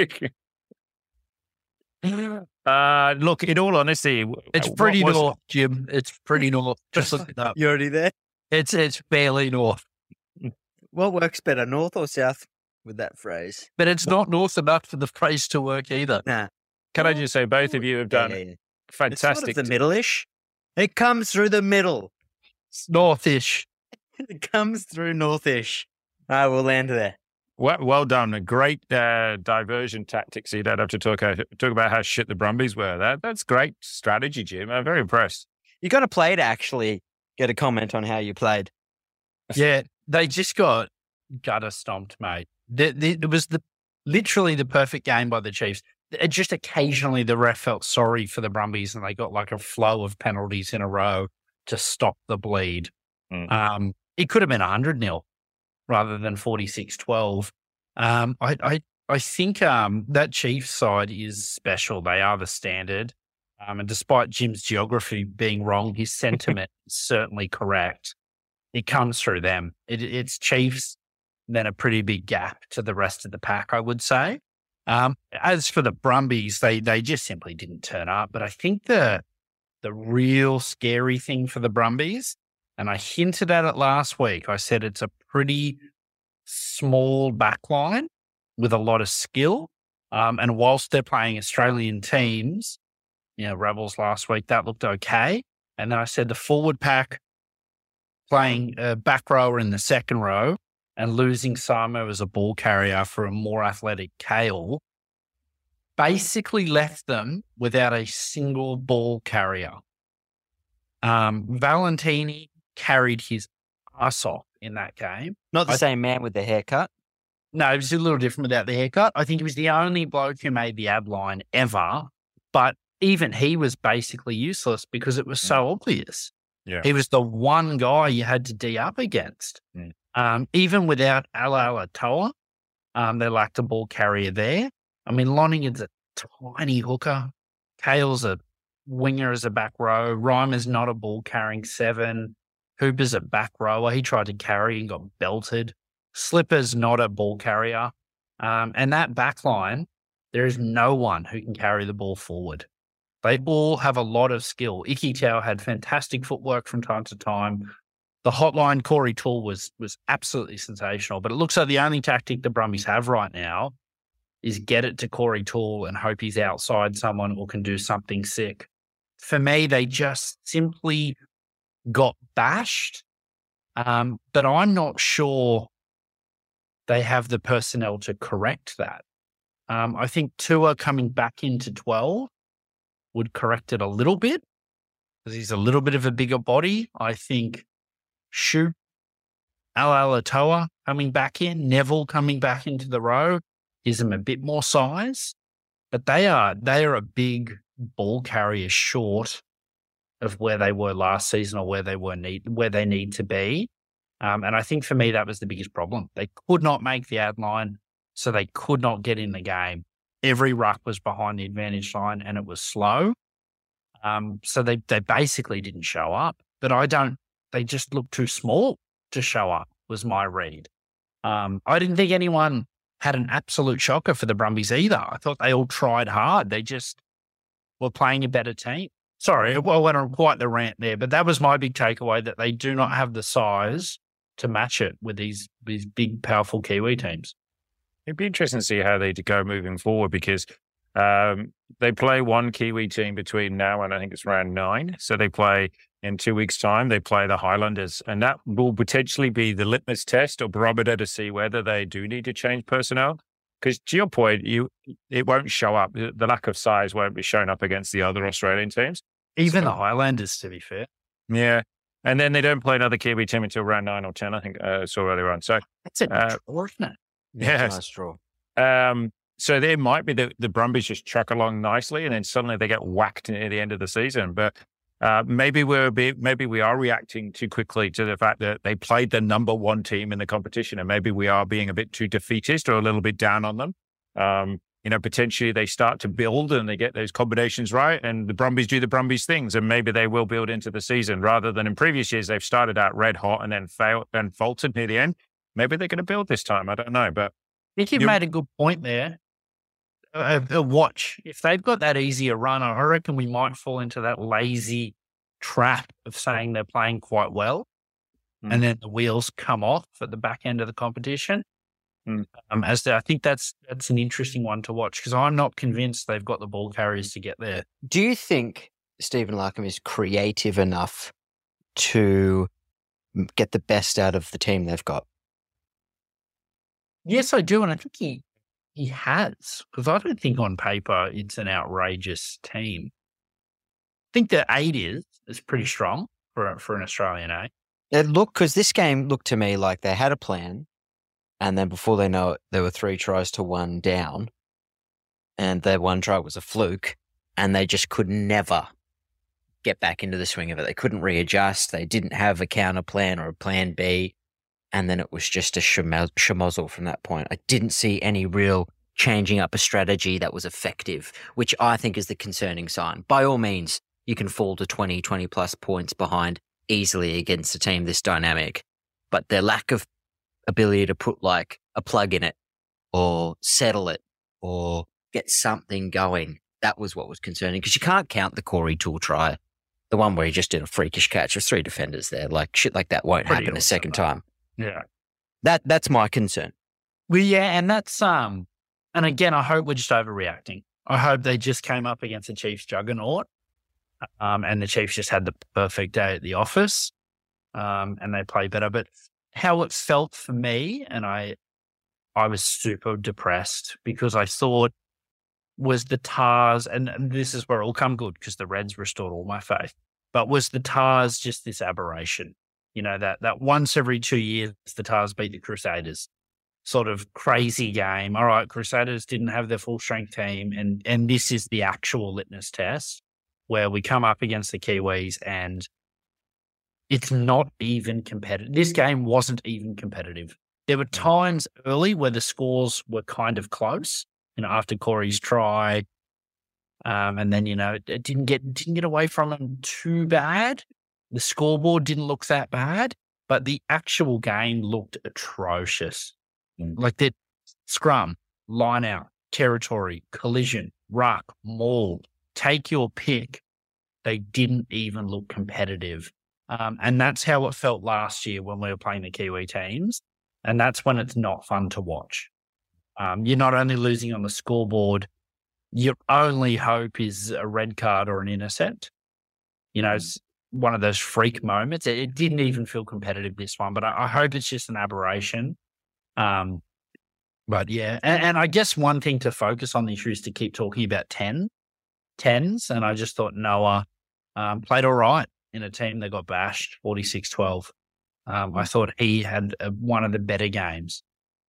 A: uh, look, in all honesty, w-
B: It's
A: what
B: pretty
A: was-
B: north, Jim. It's pretty north. Just look it up.
C: You already there?
B: It's it's fairly north,
C: What works better, North or South with that phrase?
B: but it's not north enough for the phrase to work either.
C: Nah.
A: Can I just say, both of you have done
C: Yeah, yeah, yeah. It's
A: fantastic.
C: sort of the middle-ish. It comes through the middle.
B: It's northish.
C: It comes through Northish. I will land there.
A: Well, well done. A great uh, diversion tactic. So you don't have to talk, uh, talk about how shit the Brumbies were. That That's great strategy, Jim. I'm very impressed.
C: You got to play to actually get a comment on how you played.
B: Yeah, they just got gutter stomped, mate. The, the, it was the literally the perfect game by the Chiefs. It just occasionally the ref felt sorry for the Brumbies and they got like a flow of penalties in a row to stop the bleed.
A: Mm.
B: Um, it could have been one hundred nil rather than forty-six twelve. Um, I, I, I think um, that Chiefs side is special. They are the standard. Um, and despite Jim's geography being wrong, his sentiment is certainly correct. It comes through them. It, it's Chiefs, then a pretty big gap to the rest of the pack, I would say. Um, as for the Brumbies, they they just simply didn't turn up. But I think the the real scary thing for the Brumbies, and I hinted at it last week, I said it's a pretty small backline with a lot of skill. Um, and whilst they're playing Australian teams, you know, Rebels last week, that looked okay. And then I said the forward pack playing a back rower in the second row and losing Samo as a ball carrier for a more athletic Kale basically left them without a single ball carrier. Um, Valentini carried his ass off in that game.
C: Not the
B: I-
C: same man with the haircut.
B: No, it was a little different without the haircut. I think he was the only bloke who made the ad line ever, but even he was basically useless because it was so obvious.
A: Yeah.
B: He was the one guy you had to D up against.
A: Mm.
B: Um, even without Ala Alatoa, um, they lacked a ball carrier there. I mean, Loningan's a tiny hooker. Kale's a winger as a back row. Reimer's not a ball carrying seven. Hooper's a back rower. He tried to carry and got belted. Slipper's not a ball carrier. Um, and that back line, there is no one who can carry the ball forward. They all have a lot of skill. Iki Tau had fantastic footwork from time to time. The hotline Corey Toole was was absolutely sensational, but it looks like the only tactic the Brumbies have right now is get it to Corey Toole and hope he's outside someone or can do something sick. For me, they just simply got bashed, um, but I'm not sure they have the personnel to correct that. Um, I think Tua coming back into twelve would correct it a little bit because he's a little bit of a bigger body. I think Shoot, Ala Alatoa coming back in, Neville coming back into the row gives them a bit more size, but they are they are a big ball carrier short of where they were last season or where they were need where they need to be. Um, and I think for me that was the biggest problem. They could not make the ad line, so they could not get in the game. Every ruck was behind the advantage line and it was slow. Um, so they they basically didn't show up. But I don't. They just looked too small to show up. Was my read. Um, I didn't think anyone had an absolute shocker for the Brumbies either. I thought they all tried hard. They just were playing a better team. Sorry, well, I went on quite the rant there, but that was my big takeaway, that they do not have the size to match it with these these big, powerful Kiwi teams.
A: It'd be interesting to see how they go moving forward because um, they play one Kiwi team between now and I think it's round nine. So they play in two weeks' time, they play the Highlanders, and that will potentially be the litmus test or barometer to see whether they do need to change personnel. Because to your point, you it won't show up. The lack of size won't be shown up against the other Australian teams.
B: Even
A: So-
B: the Highlanders, to be fair.
A: Yeah. And then they don't play another Kiwi team until round nine or ten, I think, uh, so earlier on. So,
B: That's a
A: Uh,
B: draw, isn't it?
A: Yes.
C: Nice draw.
A: um, so there might be the, the Brumbies just truck along nicely and then suddenly they get whacked near the end of the season. But uh, maybe we're a bit, maybe we are reacting too quickly to the fact that they played the number one team in the competition, and maybe we are being a bit too defeatist or a little bit down on them. Um, you know, potentially they start to build and they get those combinations right, and the Brumbies do the Brumbies things, and maybe they will build into the season rather than in previous years they've started out red hot and then failed and faltered near the end. Maybe they're going to build this time. I don't know, but
B: I think you've
A: You-
B: made a good point there. Uh, uh, watch. If they've got that easier run, I reckon we might fall into that lazy trap of saying they're playing quite well.
A: Mm.
B: And then the wheels come off at the back end of the competition.
A: Mm.
B: Um, as the, I think that's that's an interesting one to watch because I'm not convinced they've got the ball carriers to get there.
C: Do you think Stephen Larkham is creative enough to m- get the best out of the team they've got?
B: Yes, I do, and I think he he has because I don't think on paper it's an outrageous team. I think the eight is is pretty strong for a- for an Australian eight.
C: It looked, because this game looked to me like they had a plan, and then before they know it, there were three tries to one down, and their one try was a fluke, and they just could never get back into the swing of it. They couldn't readjust. They didn't have a counter plan or a plan B, and then it was just a shemo- shemozzle from that point. I didn't see any real changing up a strategy that was effective, which I think is the concerning sign. By all means, you can fall to twenty, twenty plus points behind easily against a team this dynamic, but their lack of ability to put like a plug in it or settle it or get something going, that was what was concerning, because you can't count the Corey Toole try, the one where he just did a freakish catch with three defenders there. Like shit like that won't
B: Pretty
C: happen a
B: awesome,
C: second
B: though.
C: time.
B: Yeah.
C: That That's my concern.
B: Well, yeah, and that's um, and again, I hope we're just overreacting. I hope they just came up against the Chiefs juggernaut, um, and the Chiefs just had the perfect day at the office, um, and they play better. But how it felt for me, and I I was super depressed because I thought was the Tars, and, and this is where it will come good because the Reds restored all my faith, but was the Tars just this aberration? You know, that that once every two years the Tars beat the Crusaders sort of crazy game. All right, Crusaders didn't have their full strength team, and and this is the actual litmus test where we come up against the Kiwis and it's not even competitive. This game wasn't even competitive. There were times early where the scores were kind of close, you know, after Corey's try. Um, and then, you know, it, it didn't get didn't get away from them too bad. The scoreboard didn't look that bad, but the actual game looked atrocious. Mm. Like the scrum, line out, territory, collision, ruck, maul, take your pick. They didn't even look competitive. Um, and that's how it felt last year when we were playing the Kiwi teams. And that's when it's not fun to watch. Um, you're not only losing on the scoreboard, your only hope is a red card or an intercept. You know, it's one of those freak moments. It, it didn't even feel competitive, this one, but I, I hope it's just an aberration. Um, but yeah, and, and I guess one thing to focus on this year is to keep talking about ten, tens. And I just thought Noah um, played all right in a team that got bashed forty-six twelve. Um, I thought he had a, one of the better games.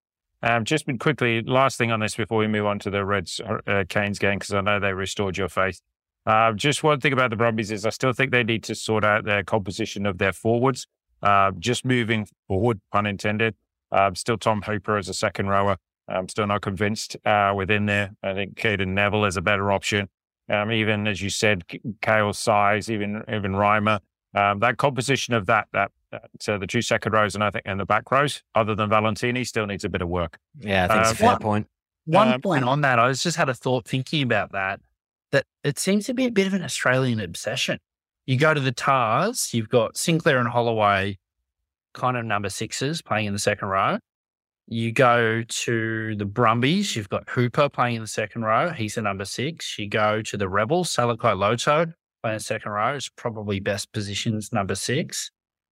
A: Um, just quickly, last thing on this before we move on to the Reds uh, Canes game, because I know they restored your faith. Uh, just one thing about the Brumbies is I still think they need to sort out their composition of their forwards. Uh, just moving forward, pun intended. Uh, still Tom Hooper as a second rower. I'm still not convinced uh, within there. I think Caden Neville is a better option. Um, even as you said, Kale Size, even even Reimer. Um, that composition of that, that, that so the two second rows and I think and the back rows, other than Valentini, still needs a bit of work.
C: Yeah, I think it's a fair
B: one,
C: point.
B: One
A: um,
B: point on that, I was just had a thought thinking about that, that it seems to be a bit of an Australian obsession. You go to the Tars, you've got Sinclair and Holloway, kind of number sixes playing in the second row. You go to the Brumbies, you've got Hooper playing in the second row. He's a number six. You go to the Rebels, Salakai Loto playing in the second row is probably best positions, number six.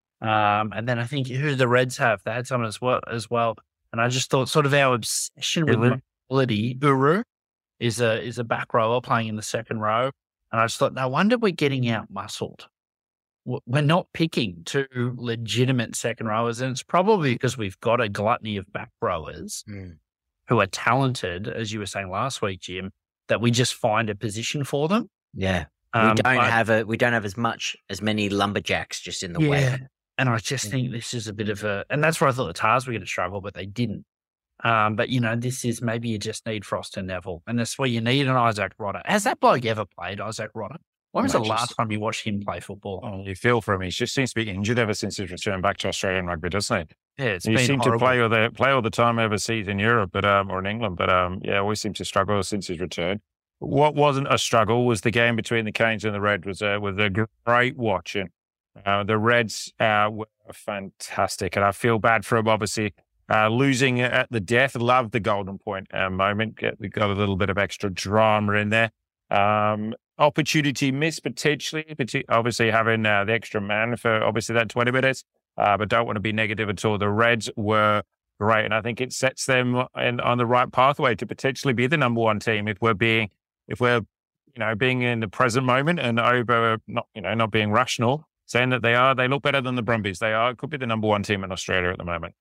B: Um, and then I think who do the Reds have? They had someone as well, as well. And I just thought sort of our obsession with
A: Uru.
B: mobility, Uru is a, is a back rower playing in the second row. And I just thought, no wonder we're getting out muscled. We're not picking two legitimate second rowers, and it's probably because we've got a gluttony of back rowers
C: mm.
B: who are talented, as you were saying last week, Jim, that we just find a position for them.
C: Yeah.
B: Um,
C: we don't
B: I,
C: have a we don't have as much as many lumberjacks just in the
B: yeah,
C: way.
B: And I just think this is a bit of a, and that's where I thought the Tars were going to struggle, but they didn't. Um, but you know, this is maybe you just need Frost and Neville, and that's where you need an Isaac Rodder. Has that bloke ever played, Isaac Rodder? When was the last time you watched him play football?
A: Oh, you feel for him. He just seems to be injured ever since he's returned back to Australian rugby, doesn't he?
B: Yeah, it's
A: he
B: been
A: seemed
B: horrible.
A: to play all the play all the time overseas in Europe, but um, or in England, but um, yeah, always seemed to struggle since his return. What wasn't a struggle was the game between the Canes and the Reds was a was a great watch, and uh, the Reds uh, were fantastic, and I feel bad for them. Obviously, uh, losing at the death. Loved the golden point uh, moment. Get, got a little bit of extra drama in there. Um, opportunity missed potentially, obviously having uh, the extra man for obviously that twenty minutes, uh, but don't want to be negative at all. The Reds were great, and I think it sets them in, on the right pathway to potentially be the number one team if we're being, if we're, you know, being in the present moment and over, not, you know, not being rational, saying that they are, they look better than the Brumbies. They are, could be the number one team in Australia at the moment.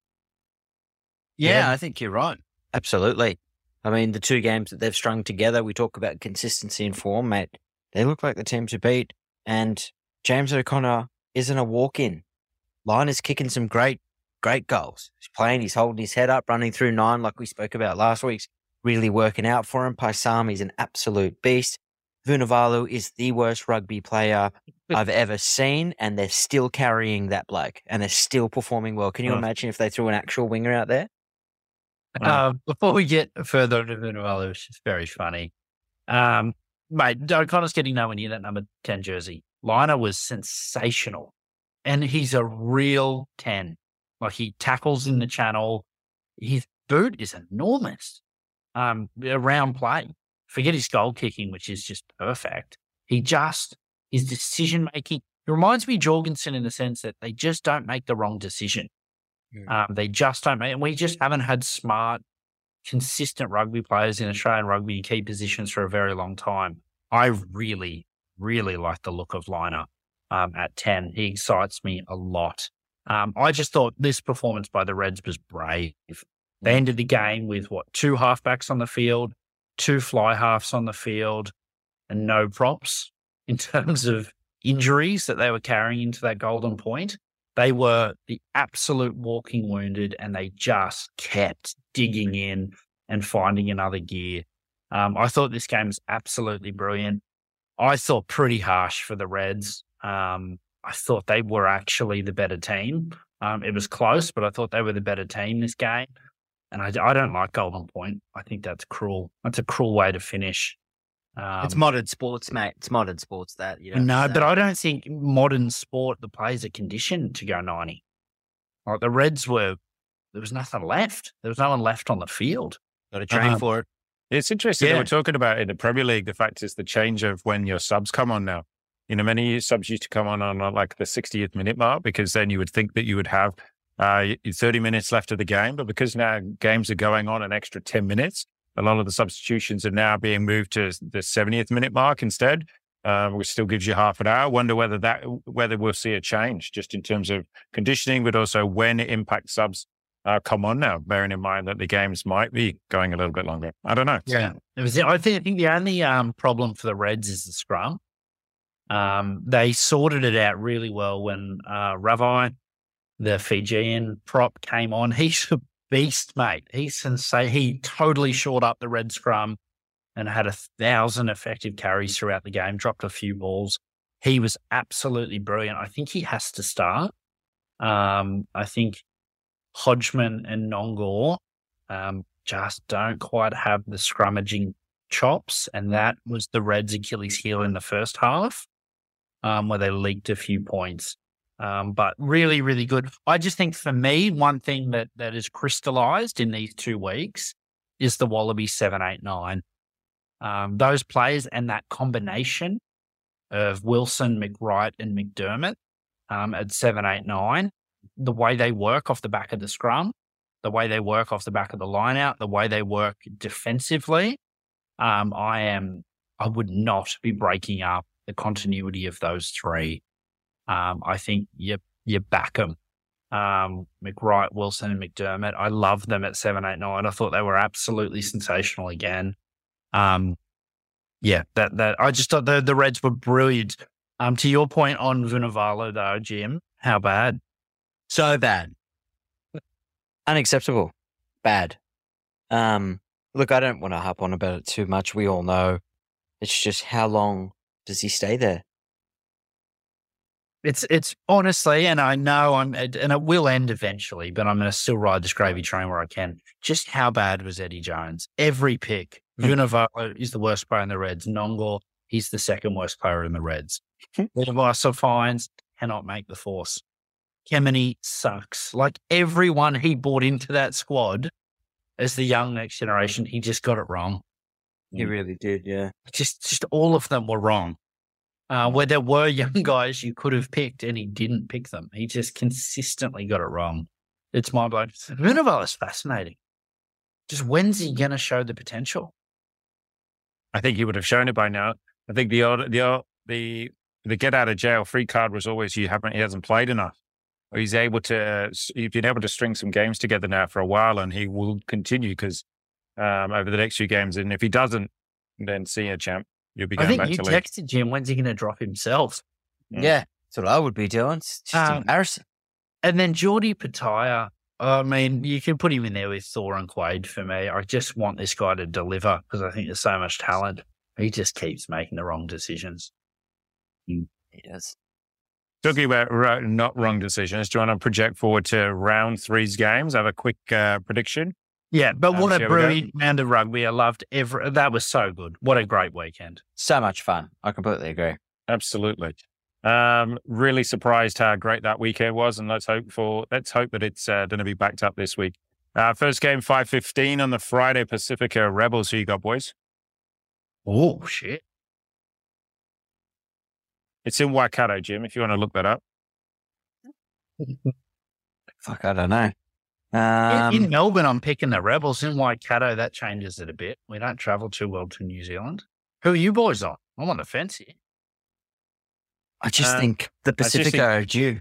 C: Yeah,
B: Yeah.
C: I think you're right. Absolutely. I mean, the two games that they've strung together, we talk about consistency in form, mate. They look like the team to beat. And James O'Connor isn't a walk-in. Liner's kicking some great, great goals. He's playing, he's holding his head up, running through nine like we spoke about last week's. Really working out for him. Paisami's an absolute beast. Vunivalu is the worst rugby player I've ever seen, and they're still carrying that bloke, and they're still performing well. Can you
A: Oh.
C: imagine if they threw an actual winger out there?
B: Uh, before we get further into Vunivalu, which is very funny, um, mate, O'Connor's getting nowhere near that number ten jersey. Liner was sensational, and he's a real ten. Like, he tackles in the channel. His boot is enormous. Um, around play. Forget his goal kicking, which is just perfect. He just, his decision making, it reminds me of Jorgensen in the sense that they just don't make the wrong decision. Um, they just don't make, and we just haven't had smart, consistent rugby players in Australian rugby in key positions for a very long time. I really, really like the look of Liner um, at ten. He excites me a lot. Um, I just thought this performance by the Reds was brave. They ended the game with, what, two halfbacks on the field, two fly halves on the field, and no props in terms of injuries that they were carrying into that golden point. They were the absolute walking wounded, and they just kept digging in and finding another gear. Um, I thought this game was absolutely brilliant. I thought pretty harsh for the Reds. Um, I thought they were actually the better team. Um, it was close, but I thought they were the better team this game. And I, I don't like golden point. I think that's cruel. That's a cruel way to finish. Um,
C: it's modern sports, mate. It's modern sports that you don't
B: no,
C: say.
B: but I don't think modern sport the players are conditioned to go ninety. Like the Reds were, there was nothing left. There was no one left on the field.
C: Got to train
B: Um,
C: for it.
A: It's interesting
B: Yeah.
A: that we're talking about in the Premier League. The fact is the change of when your subs come on now. You know, many subs used to come on on like the sixtieth minute mark, because then you would think that you would have uh, thirty minutes left of the game. But because now games are going on an extra ten minutes, a lot of the substitutions are now being moved to the seventieth minute mark instead, uh, which still gives you half an hour. Wonder whether that whether we'll see a change just in terms of conditioning, but also when impact subs uh, come on now, bearing in mind that the games might be going a little bit longer. I don't know.
B: Yeah, it was. I think. I think the only um, problem for the Reds is the scrum. Um, they sorted it out really well when uh, Ravi, the Fijian prop, came on. He's a beast, mate. He's insane. He totally shored up the Red scrum and had a thousand effective carries throughout the game. Dropped a few balls. He was absolutely brilliant. I think he has to start. Um, I think Hodgman and Nongor um, just don't quite have the scrummaging chops, and that was the Reds' Achilles heel in the first half, um, where they leaked a few points. Um, but really, really good. I just think for me, one thing that that is crystallized in these two weeks is the Wallaby seven, eight, nine. Um, those players and that combination of Wilson, McWright, and McDermott um, at seven, eight, nine. The way they work off the back of the scrum, the way they work off the back of the line out, the way they work defensively. Um, I am, I would not be breaking up the continuity of those three. Um, I think you, you back them. Um, McWright, Wilson, and McDermott. I love them at seven, eight, nine. I thought they were absolutely sensational again. Um, yeah, that, that, I just thought the, the Reds were brilliant. Um, to your point on Vunivalu though, Jim, how bad?
C: So bad. Unacceptable. Bad. Um, look, I don't want to harp on about it too much. We all know. It's just how long does he stay there?
B: It's it's honestly, and I know I'm, and it will end eventually, but I'm going to still ride this gravy train where I can. Just how bad was Eddie Jones? Every pick. Vunivalu is the worst player in the Reds. Nongor, he's the second worst player in the Reds. Levaisa Fines cannot make the force. Kemeny sucks. Like everyone he brought into that squad as the young next generation, he just got it wrong.
C: He really did, yeah.
B: Just, just all of them were wrong. Uh, where there were young guys you could have picked and he didn't pick them. He just consistently got it wrong. It's mind blowing. Vunivalu is fascinating. Just when's he going to show the potential?
A: I think he would have shown it by now. I think the old, the old, the the get out of jail free card was always you haven't he hasn't played enough. Or he's able to he's been able to string some games together now for a while, and he will continue because um, over the next few games. And if he doesn't, then senior champ, you'll be going
B: I think
A: back
B: you
A: to league.
B: texted Jim. When's he going to drop himself?
A: Mm.
C: Yeah, that's what I would be doing. It's just
B: Um,
C: embarrassing.
B: And then Geordie Pataya. I mean, you can put him in there with Thor and Quaid for me. I just want this guy to deliver because I think there's so much talent. He just keeps making the wrong decisions.
C: He does.
A: Talking about ro- not wrong decisions, do you want to project forward to round three's games? Have a quick uh, prediction.
B: Yeah, but
A: Um,
B: what a
A: shall we go?
B: brilliant round of rugby. I loved every. That was so good. What a great weekend.
C: So much fun. I completely agree.
A: Absolutely. Um, really surprised how great that weekend was, and let's hope for let's hope that it's uh, going to be backed up this week. Uh, first game five fifteen on the Friday Pacifica Rebels. Who you got, boys?
B: Oh shit!
A: It's in Waikato, Jim. If you want to look that up.
C: Fuck, I don't know. Um,
B: in, in Melbourne, I'm picking the Rebels. In Waikato, that changes it a bit. We don't travel too well to New Zealand. Who are you boys on? I'm on the fence here.
C: I just
A: Um,
C: think the
A: just
C: Pacific
A: think-
C: are due.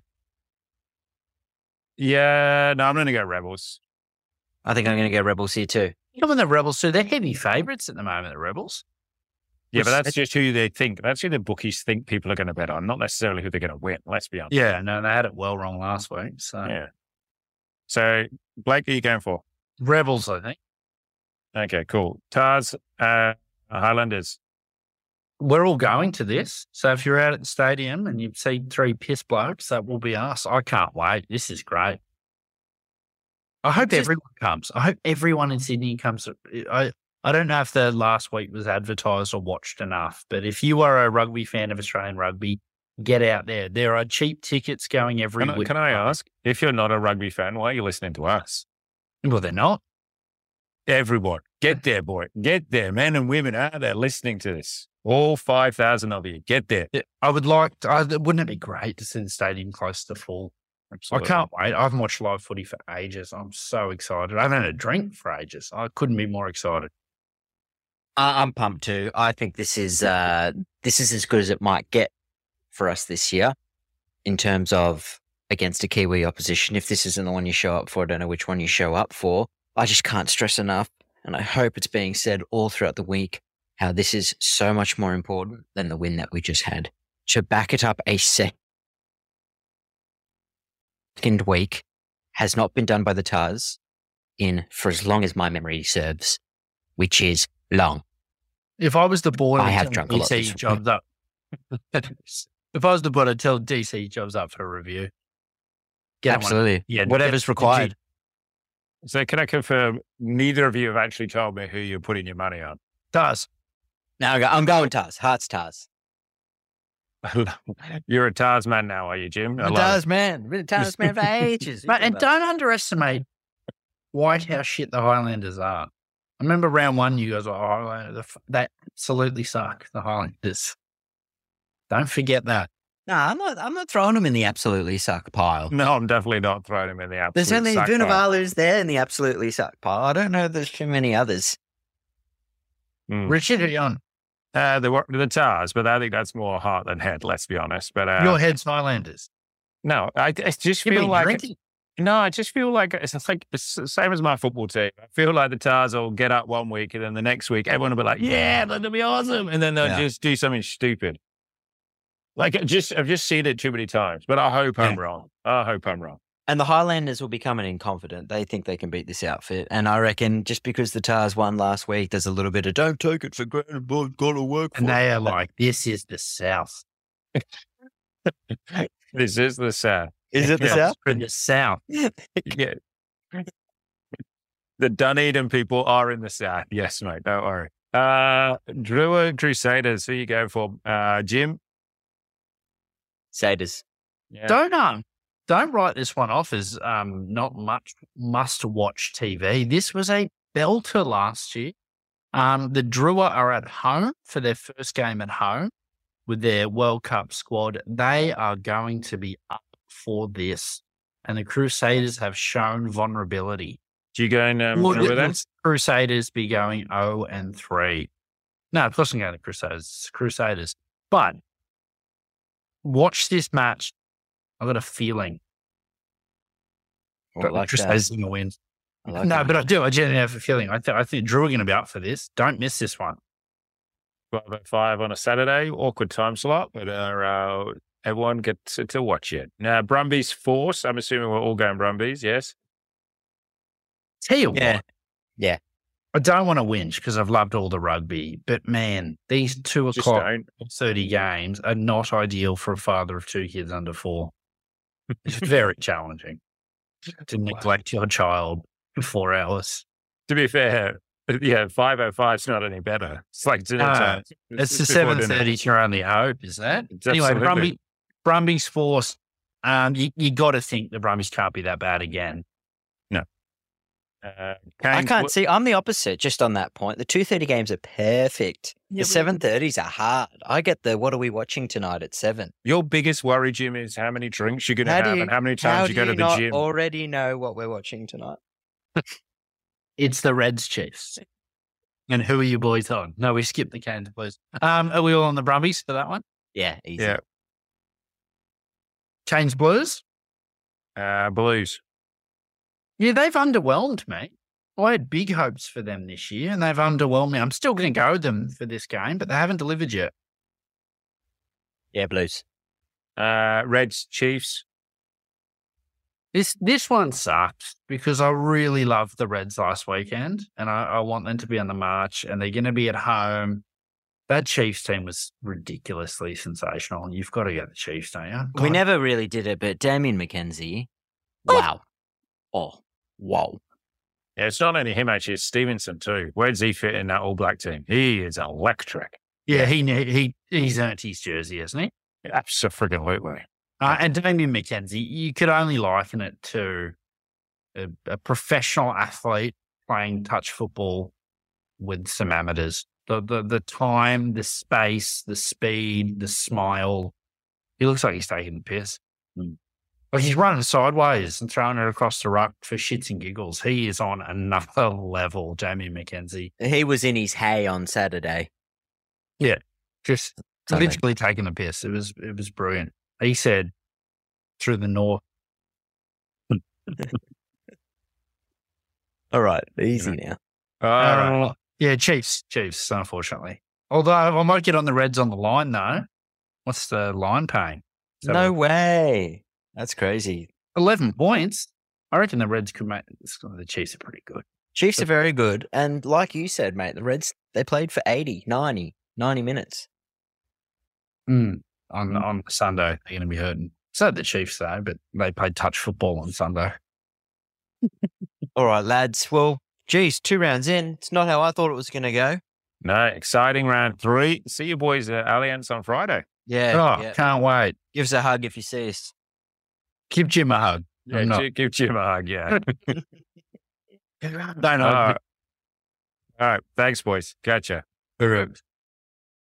A: Yeah, no, I'm going to go Rebels.
C: I think I'm going to go Rebels here too.
B: Come on, the Rebels too. They're heavy favourites at the moment, the Rebels.
A: Yeah,
B: Which-
A: but that's just who they think. That's who the bookies think people are going to bet on, not necessarily who they're going to win. Let's be honest.
B: Yeah, no, they had it well wrong last week. So
A: Yeah. So, Blake, who are you going for?
B: Rebels, I think.
A: Okay, cool. Tars, uh, Highlanders.
B: We're all going to this. So if you're out at the stadium and you see three piss blokes, that will be us. I can't wait. This is great. I hope
C: Just-
B: everyone comes. I hope everyone in Sydney comes. I, I don't know if the last week was advertised or watched enough, but if you are a rugby fan of Australian rugby, get out there. There are cheap tickets going every
A: Can, I-
B: week.
A: can I ask, if you're not a rugby fan, why are you listening to us?
B: Well, they're not.
A: Everyone, get there, boy. Get there. Men and women out there listening to this. All five thousand of you, get there.
B: I would like to, I, wouldn't it be great to see the stadium close to full?
A: Absolutely.
B: I can't wait. I haven't watched live footy for ages. I'm so excited. I haven't had a drink for ages. I couldn't be more excited.
C: I- I'm pumped too. I think this is uh, this is as good as it might get for us this year in terms of against a Kiwi opposition. If this isn't the one you show up for, I don't know which one you show up for. I just can't stress enough, and I hope it's being said all throughout the week, how this is so much more important than the win that we just had. To back it up a second week has not been done by the Tars in for as long as my memory serves, which is long.
B: If I was the board,
C: I
B: I'd
C: have
B: tell
C: drunk a lot
B: D C
C: this week.
B: jobs up. If I was the board, I'd tell D C jobs up for a review. Get one.
C: Absolutely.
B: Yeah,
C: Whatever's
B: get-
C: required.
A: So, can I confirm neither of you have actually told me who you're putting your money on?
B: Does.
C: Now I'm going Tars. Hearts Tars.
A: You're a Tars man now, are you, Jim? I
C: I'm a
A: love it.
C: Tars man. Been a Tars man for ages.
B: But, and don't underestimate quite how shit the Highlanders are. I remember round one, you guys were, oh, Highlanders, they absolutely suck, the Highlanders. Don't forget that.
C: No, I'm not. I'm not throwing them in the absolutely suck pile.
A: No, I'm definitely not throwing him in the absolute
C: There's only
A: sack pile.
C: Vunivalu's there in the absolutely suck pile. I don't know. There's too many others.
A: Mm.
B: Richard, who you on?
A: Uh, the, the Tars, but I think that's more heart than head, let's be honest. But uh,
B: Your head's Highlanders.
A: no, I, I just
B: You've
A: feel
B: been
A: like
B: drinking.
A: no, I just feel like it's it's like it's the same as my football team. I feel like the Tars will get up one week and then the next week everyone will be like, "Yeah, that'll be awesome," and then they'll
C: Yeah.
A: just do something stupid. Like I just I've just seen it too many times, but I hope I'm
B: Yeah.
A: wrong. I hope I'm wrong.
C: And the Highlanders will be coming in confident. They think they can beat this outfit. And I reckon just because the Tars won last week, there's a little bit of don't take it for granted, boy, got to work for
B: And
C: it.
B: they are like, this is the South.
A: This is the South.
C: Is it the
A: Yeah.
C: South?
B: For the South.
A: Yeah. The Dunedin people are in the South. Yes, mate. Don't worry. Uh, Drua Crusaders. Who you go for? Uh, Jim?
C: Saders.
A: Yeah.
B: Don't um, don't write this one off as um not much must watch T V. This was a belter last year. Um, the Drua are at home for their first game at home with their World Cup squad. They are going to be up for this, and the Crusaders have shown vulnerability.
A: Do you go and um,
B: Would
A: with
B: the
A: that?
B: Crusaders be going zero and three? No, of course I'm going to Crusaders. It's Crusaders, but watch this match. I've got a feeling.
C: I
B: But
C: like
B: Crusaders
C: that.
B: are going to win.
C: I like
B: no,
C: that.
B: but I do. I genuinely have a feeling. I, th- I think Drew are going to be up for this. Don't miss this one.
A: twelve at five on a Saturday. Awkward time slot, but uh, uh, everyone gets to, to watch it. Now, Brumbies Force. I'm assuming we're all going Brumbies, yes?
B: Tell you
C: Yeah.
B: what.
C: Yeah.
B: I don't want to whinge because I've loved all the rugby, but man, these two
A: Just
B: o'clock
A: don't.
B: thirty games are not ideal for a father of two kids under four. It's very challenging to neglect your child for four hours.
A: To be fair, yeah, five oh five is not any better. It's like dinner
B: No,
A: time.
B: It's the
A: before
B: seven
A: dinner.
B: thirty to your only hope, is that?
A: It's
B: Anyway,
A: absolutely-
B: Brumby, Brumbies Force, um, you, you got to think the Brumbies can't be that bad again.
A: Uh,
C: I
A: Canes-
C: can't see. I'm the opposite. Just on that point, the two thirty games are perfect.
B: Yeah,
C: The
B: but-
C: seven thirties are hard. I get the what are we watching tonight at seven.
A: Your biggest worry, Jim, is how many drinks you're going to
C: How do
A: have
C: you-
A: and how many
C: How
A: times
C: do
A: you go
C: you
A: to the
C: not
A: gym.
C: already know what we're watching tonight?
B: It's the Reds Chiefs. And who are you boys on? No, we skipped the Canes Blues. Um, are we all on the Brumbies for that one?
C: Yeah, easy.
A: Yeah.
B: Canes Blues?
A: Uh, Blues.
B: Yeah, they've underwhelmed me. I had big hopes for them this year, and they've underwhelmed me. I'm still going to go with them for this game, but they haven't delivered yet.
C: Yeah, Blues.
A: Uh, Reds, Chiefs.
B: This this one sucks because I really loved the Reds last weekend, and I, I want them to be on the march, and they're going to be at home. That Chiefs team was ridiculously sensational. You've got to go the Chiefs, don't you?
C: We
B: God.
C: never really did it, but Damien McKenzie. Wow. Oh, whoa.
A: Yeah, it's not only him, actually. It's Stevenson, too. Where does he fit in that All Black team? He is electric.
B: Yeah, he he he's earned his jersey, hasn't he?
A: Absolutely.
B: Uh, and Damien McKenzie, you could only liken it to a, a professional athlete playing touch football with some amateurs. The, the the time, the space, the speed, the smile. He looks like he's taking the piss.
A: Mm.
B: Like he's running sideways and throwing it across the ruck for shits and giggles. He is on another level, Damien McKenzie.
C: He was in his hay on Saturday.
B: Just
C: Sunday.
B: literally taking the piss. It was it was brilliant. He said through the north.
C: All right, easy now.
A: All right.
B: Uh, yeah, Chiefs, Chiefs, unfortunately. Although I might get on the Reds on the line, though. What's the line paying? So
C: No way. That's crazy.
B: eleven points. I reckon the Reds could make the Chiefs are pretty good.
C: Chiefs are very good. And like you said, mate, the Reds, they played for eighty, ninety, ninety minutes.
B: Mm. On on Sunday, they're going to be hurting. So did the Chiefs, though, but they played touch football on Sunday.
C: All right, lads. Well, geez, two rounds in. It's not how I thought it was going to go.
A: No, exciting round three. See you boys at Allianz on Friday.
C: Yeah.
B: oh,
C: yeah.
B: can't wait.
C: Give us a hug if you see us.
B: Give Jim a hug.
A: Yeah,
B: I'm not.
A: gi- give Jim a hug, yeah.
B: Don't
A: All
B: hug.
A: right. All right. Thanks, boys. Gotcha.
B: Correct.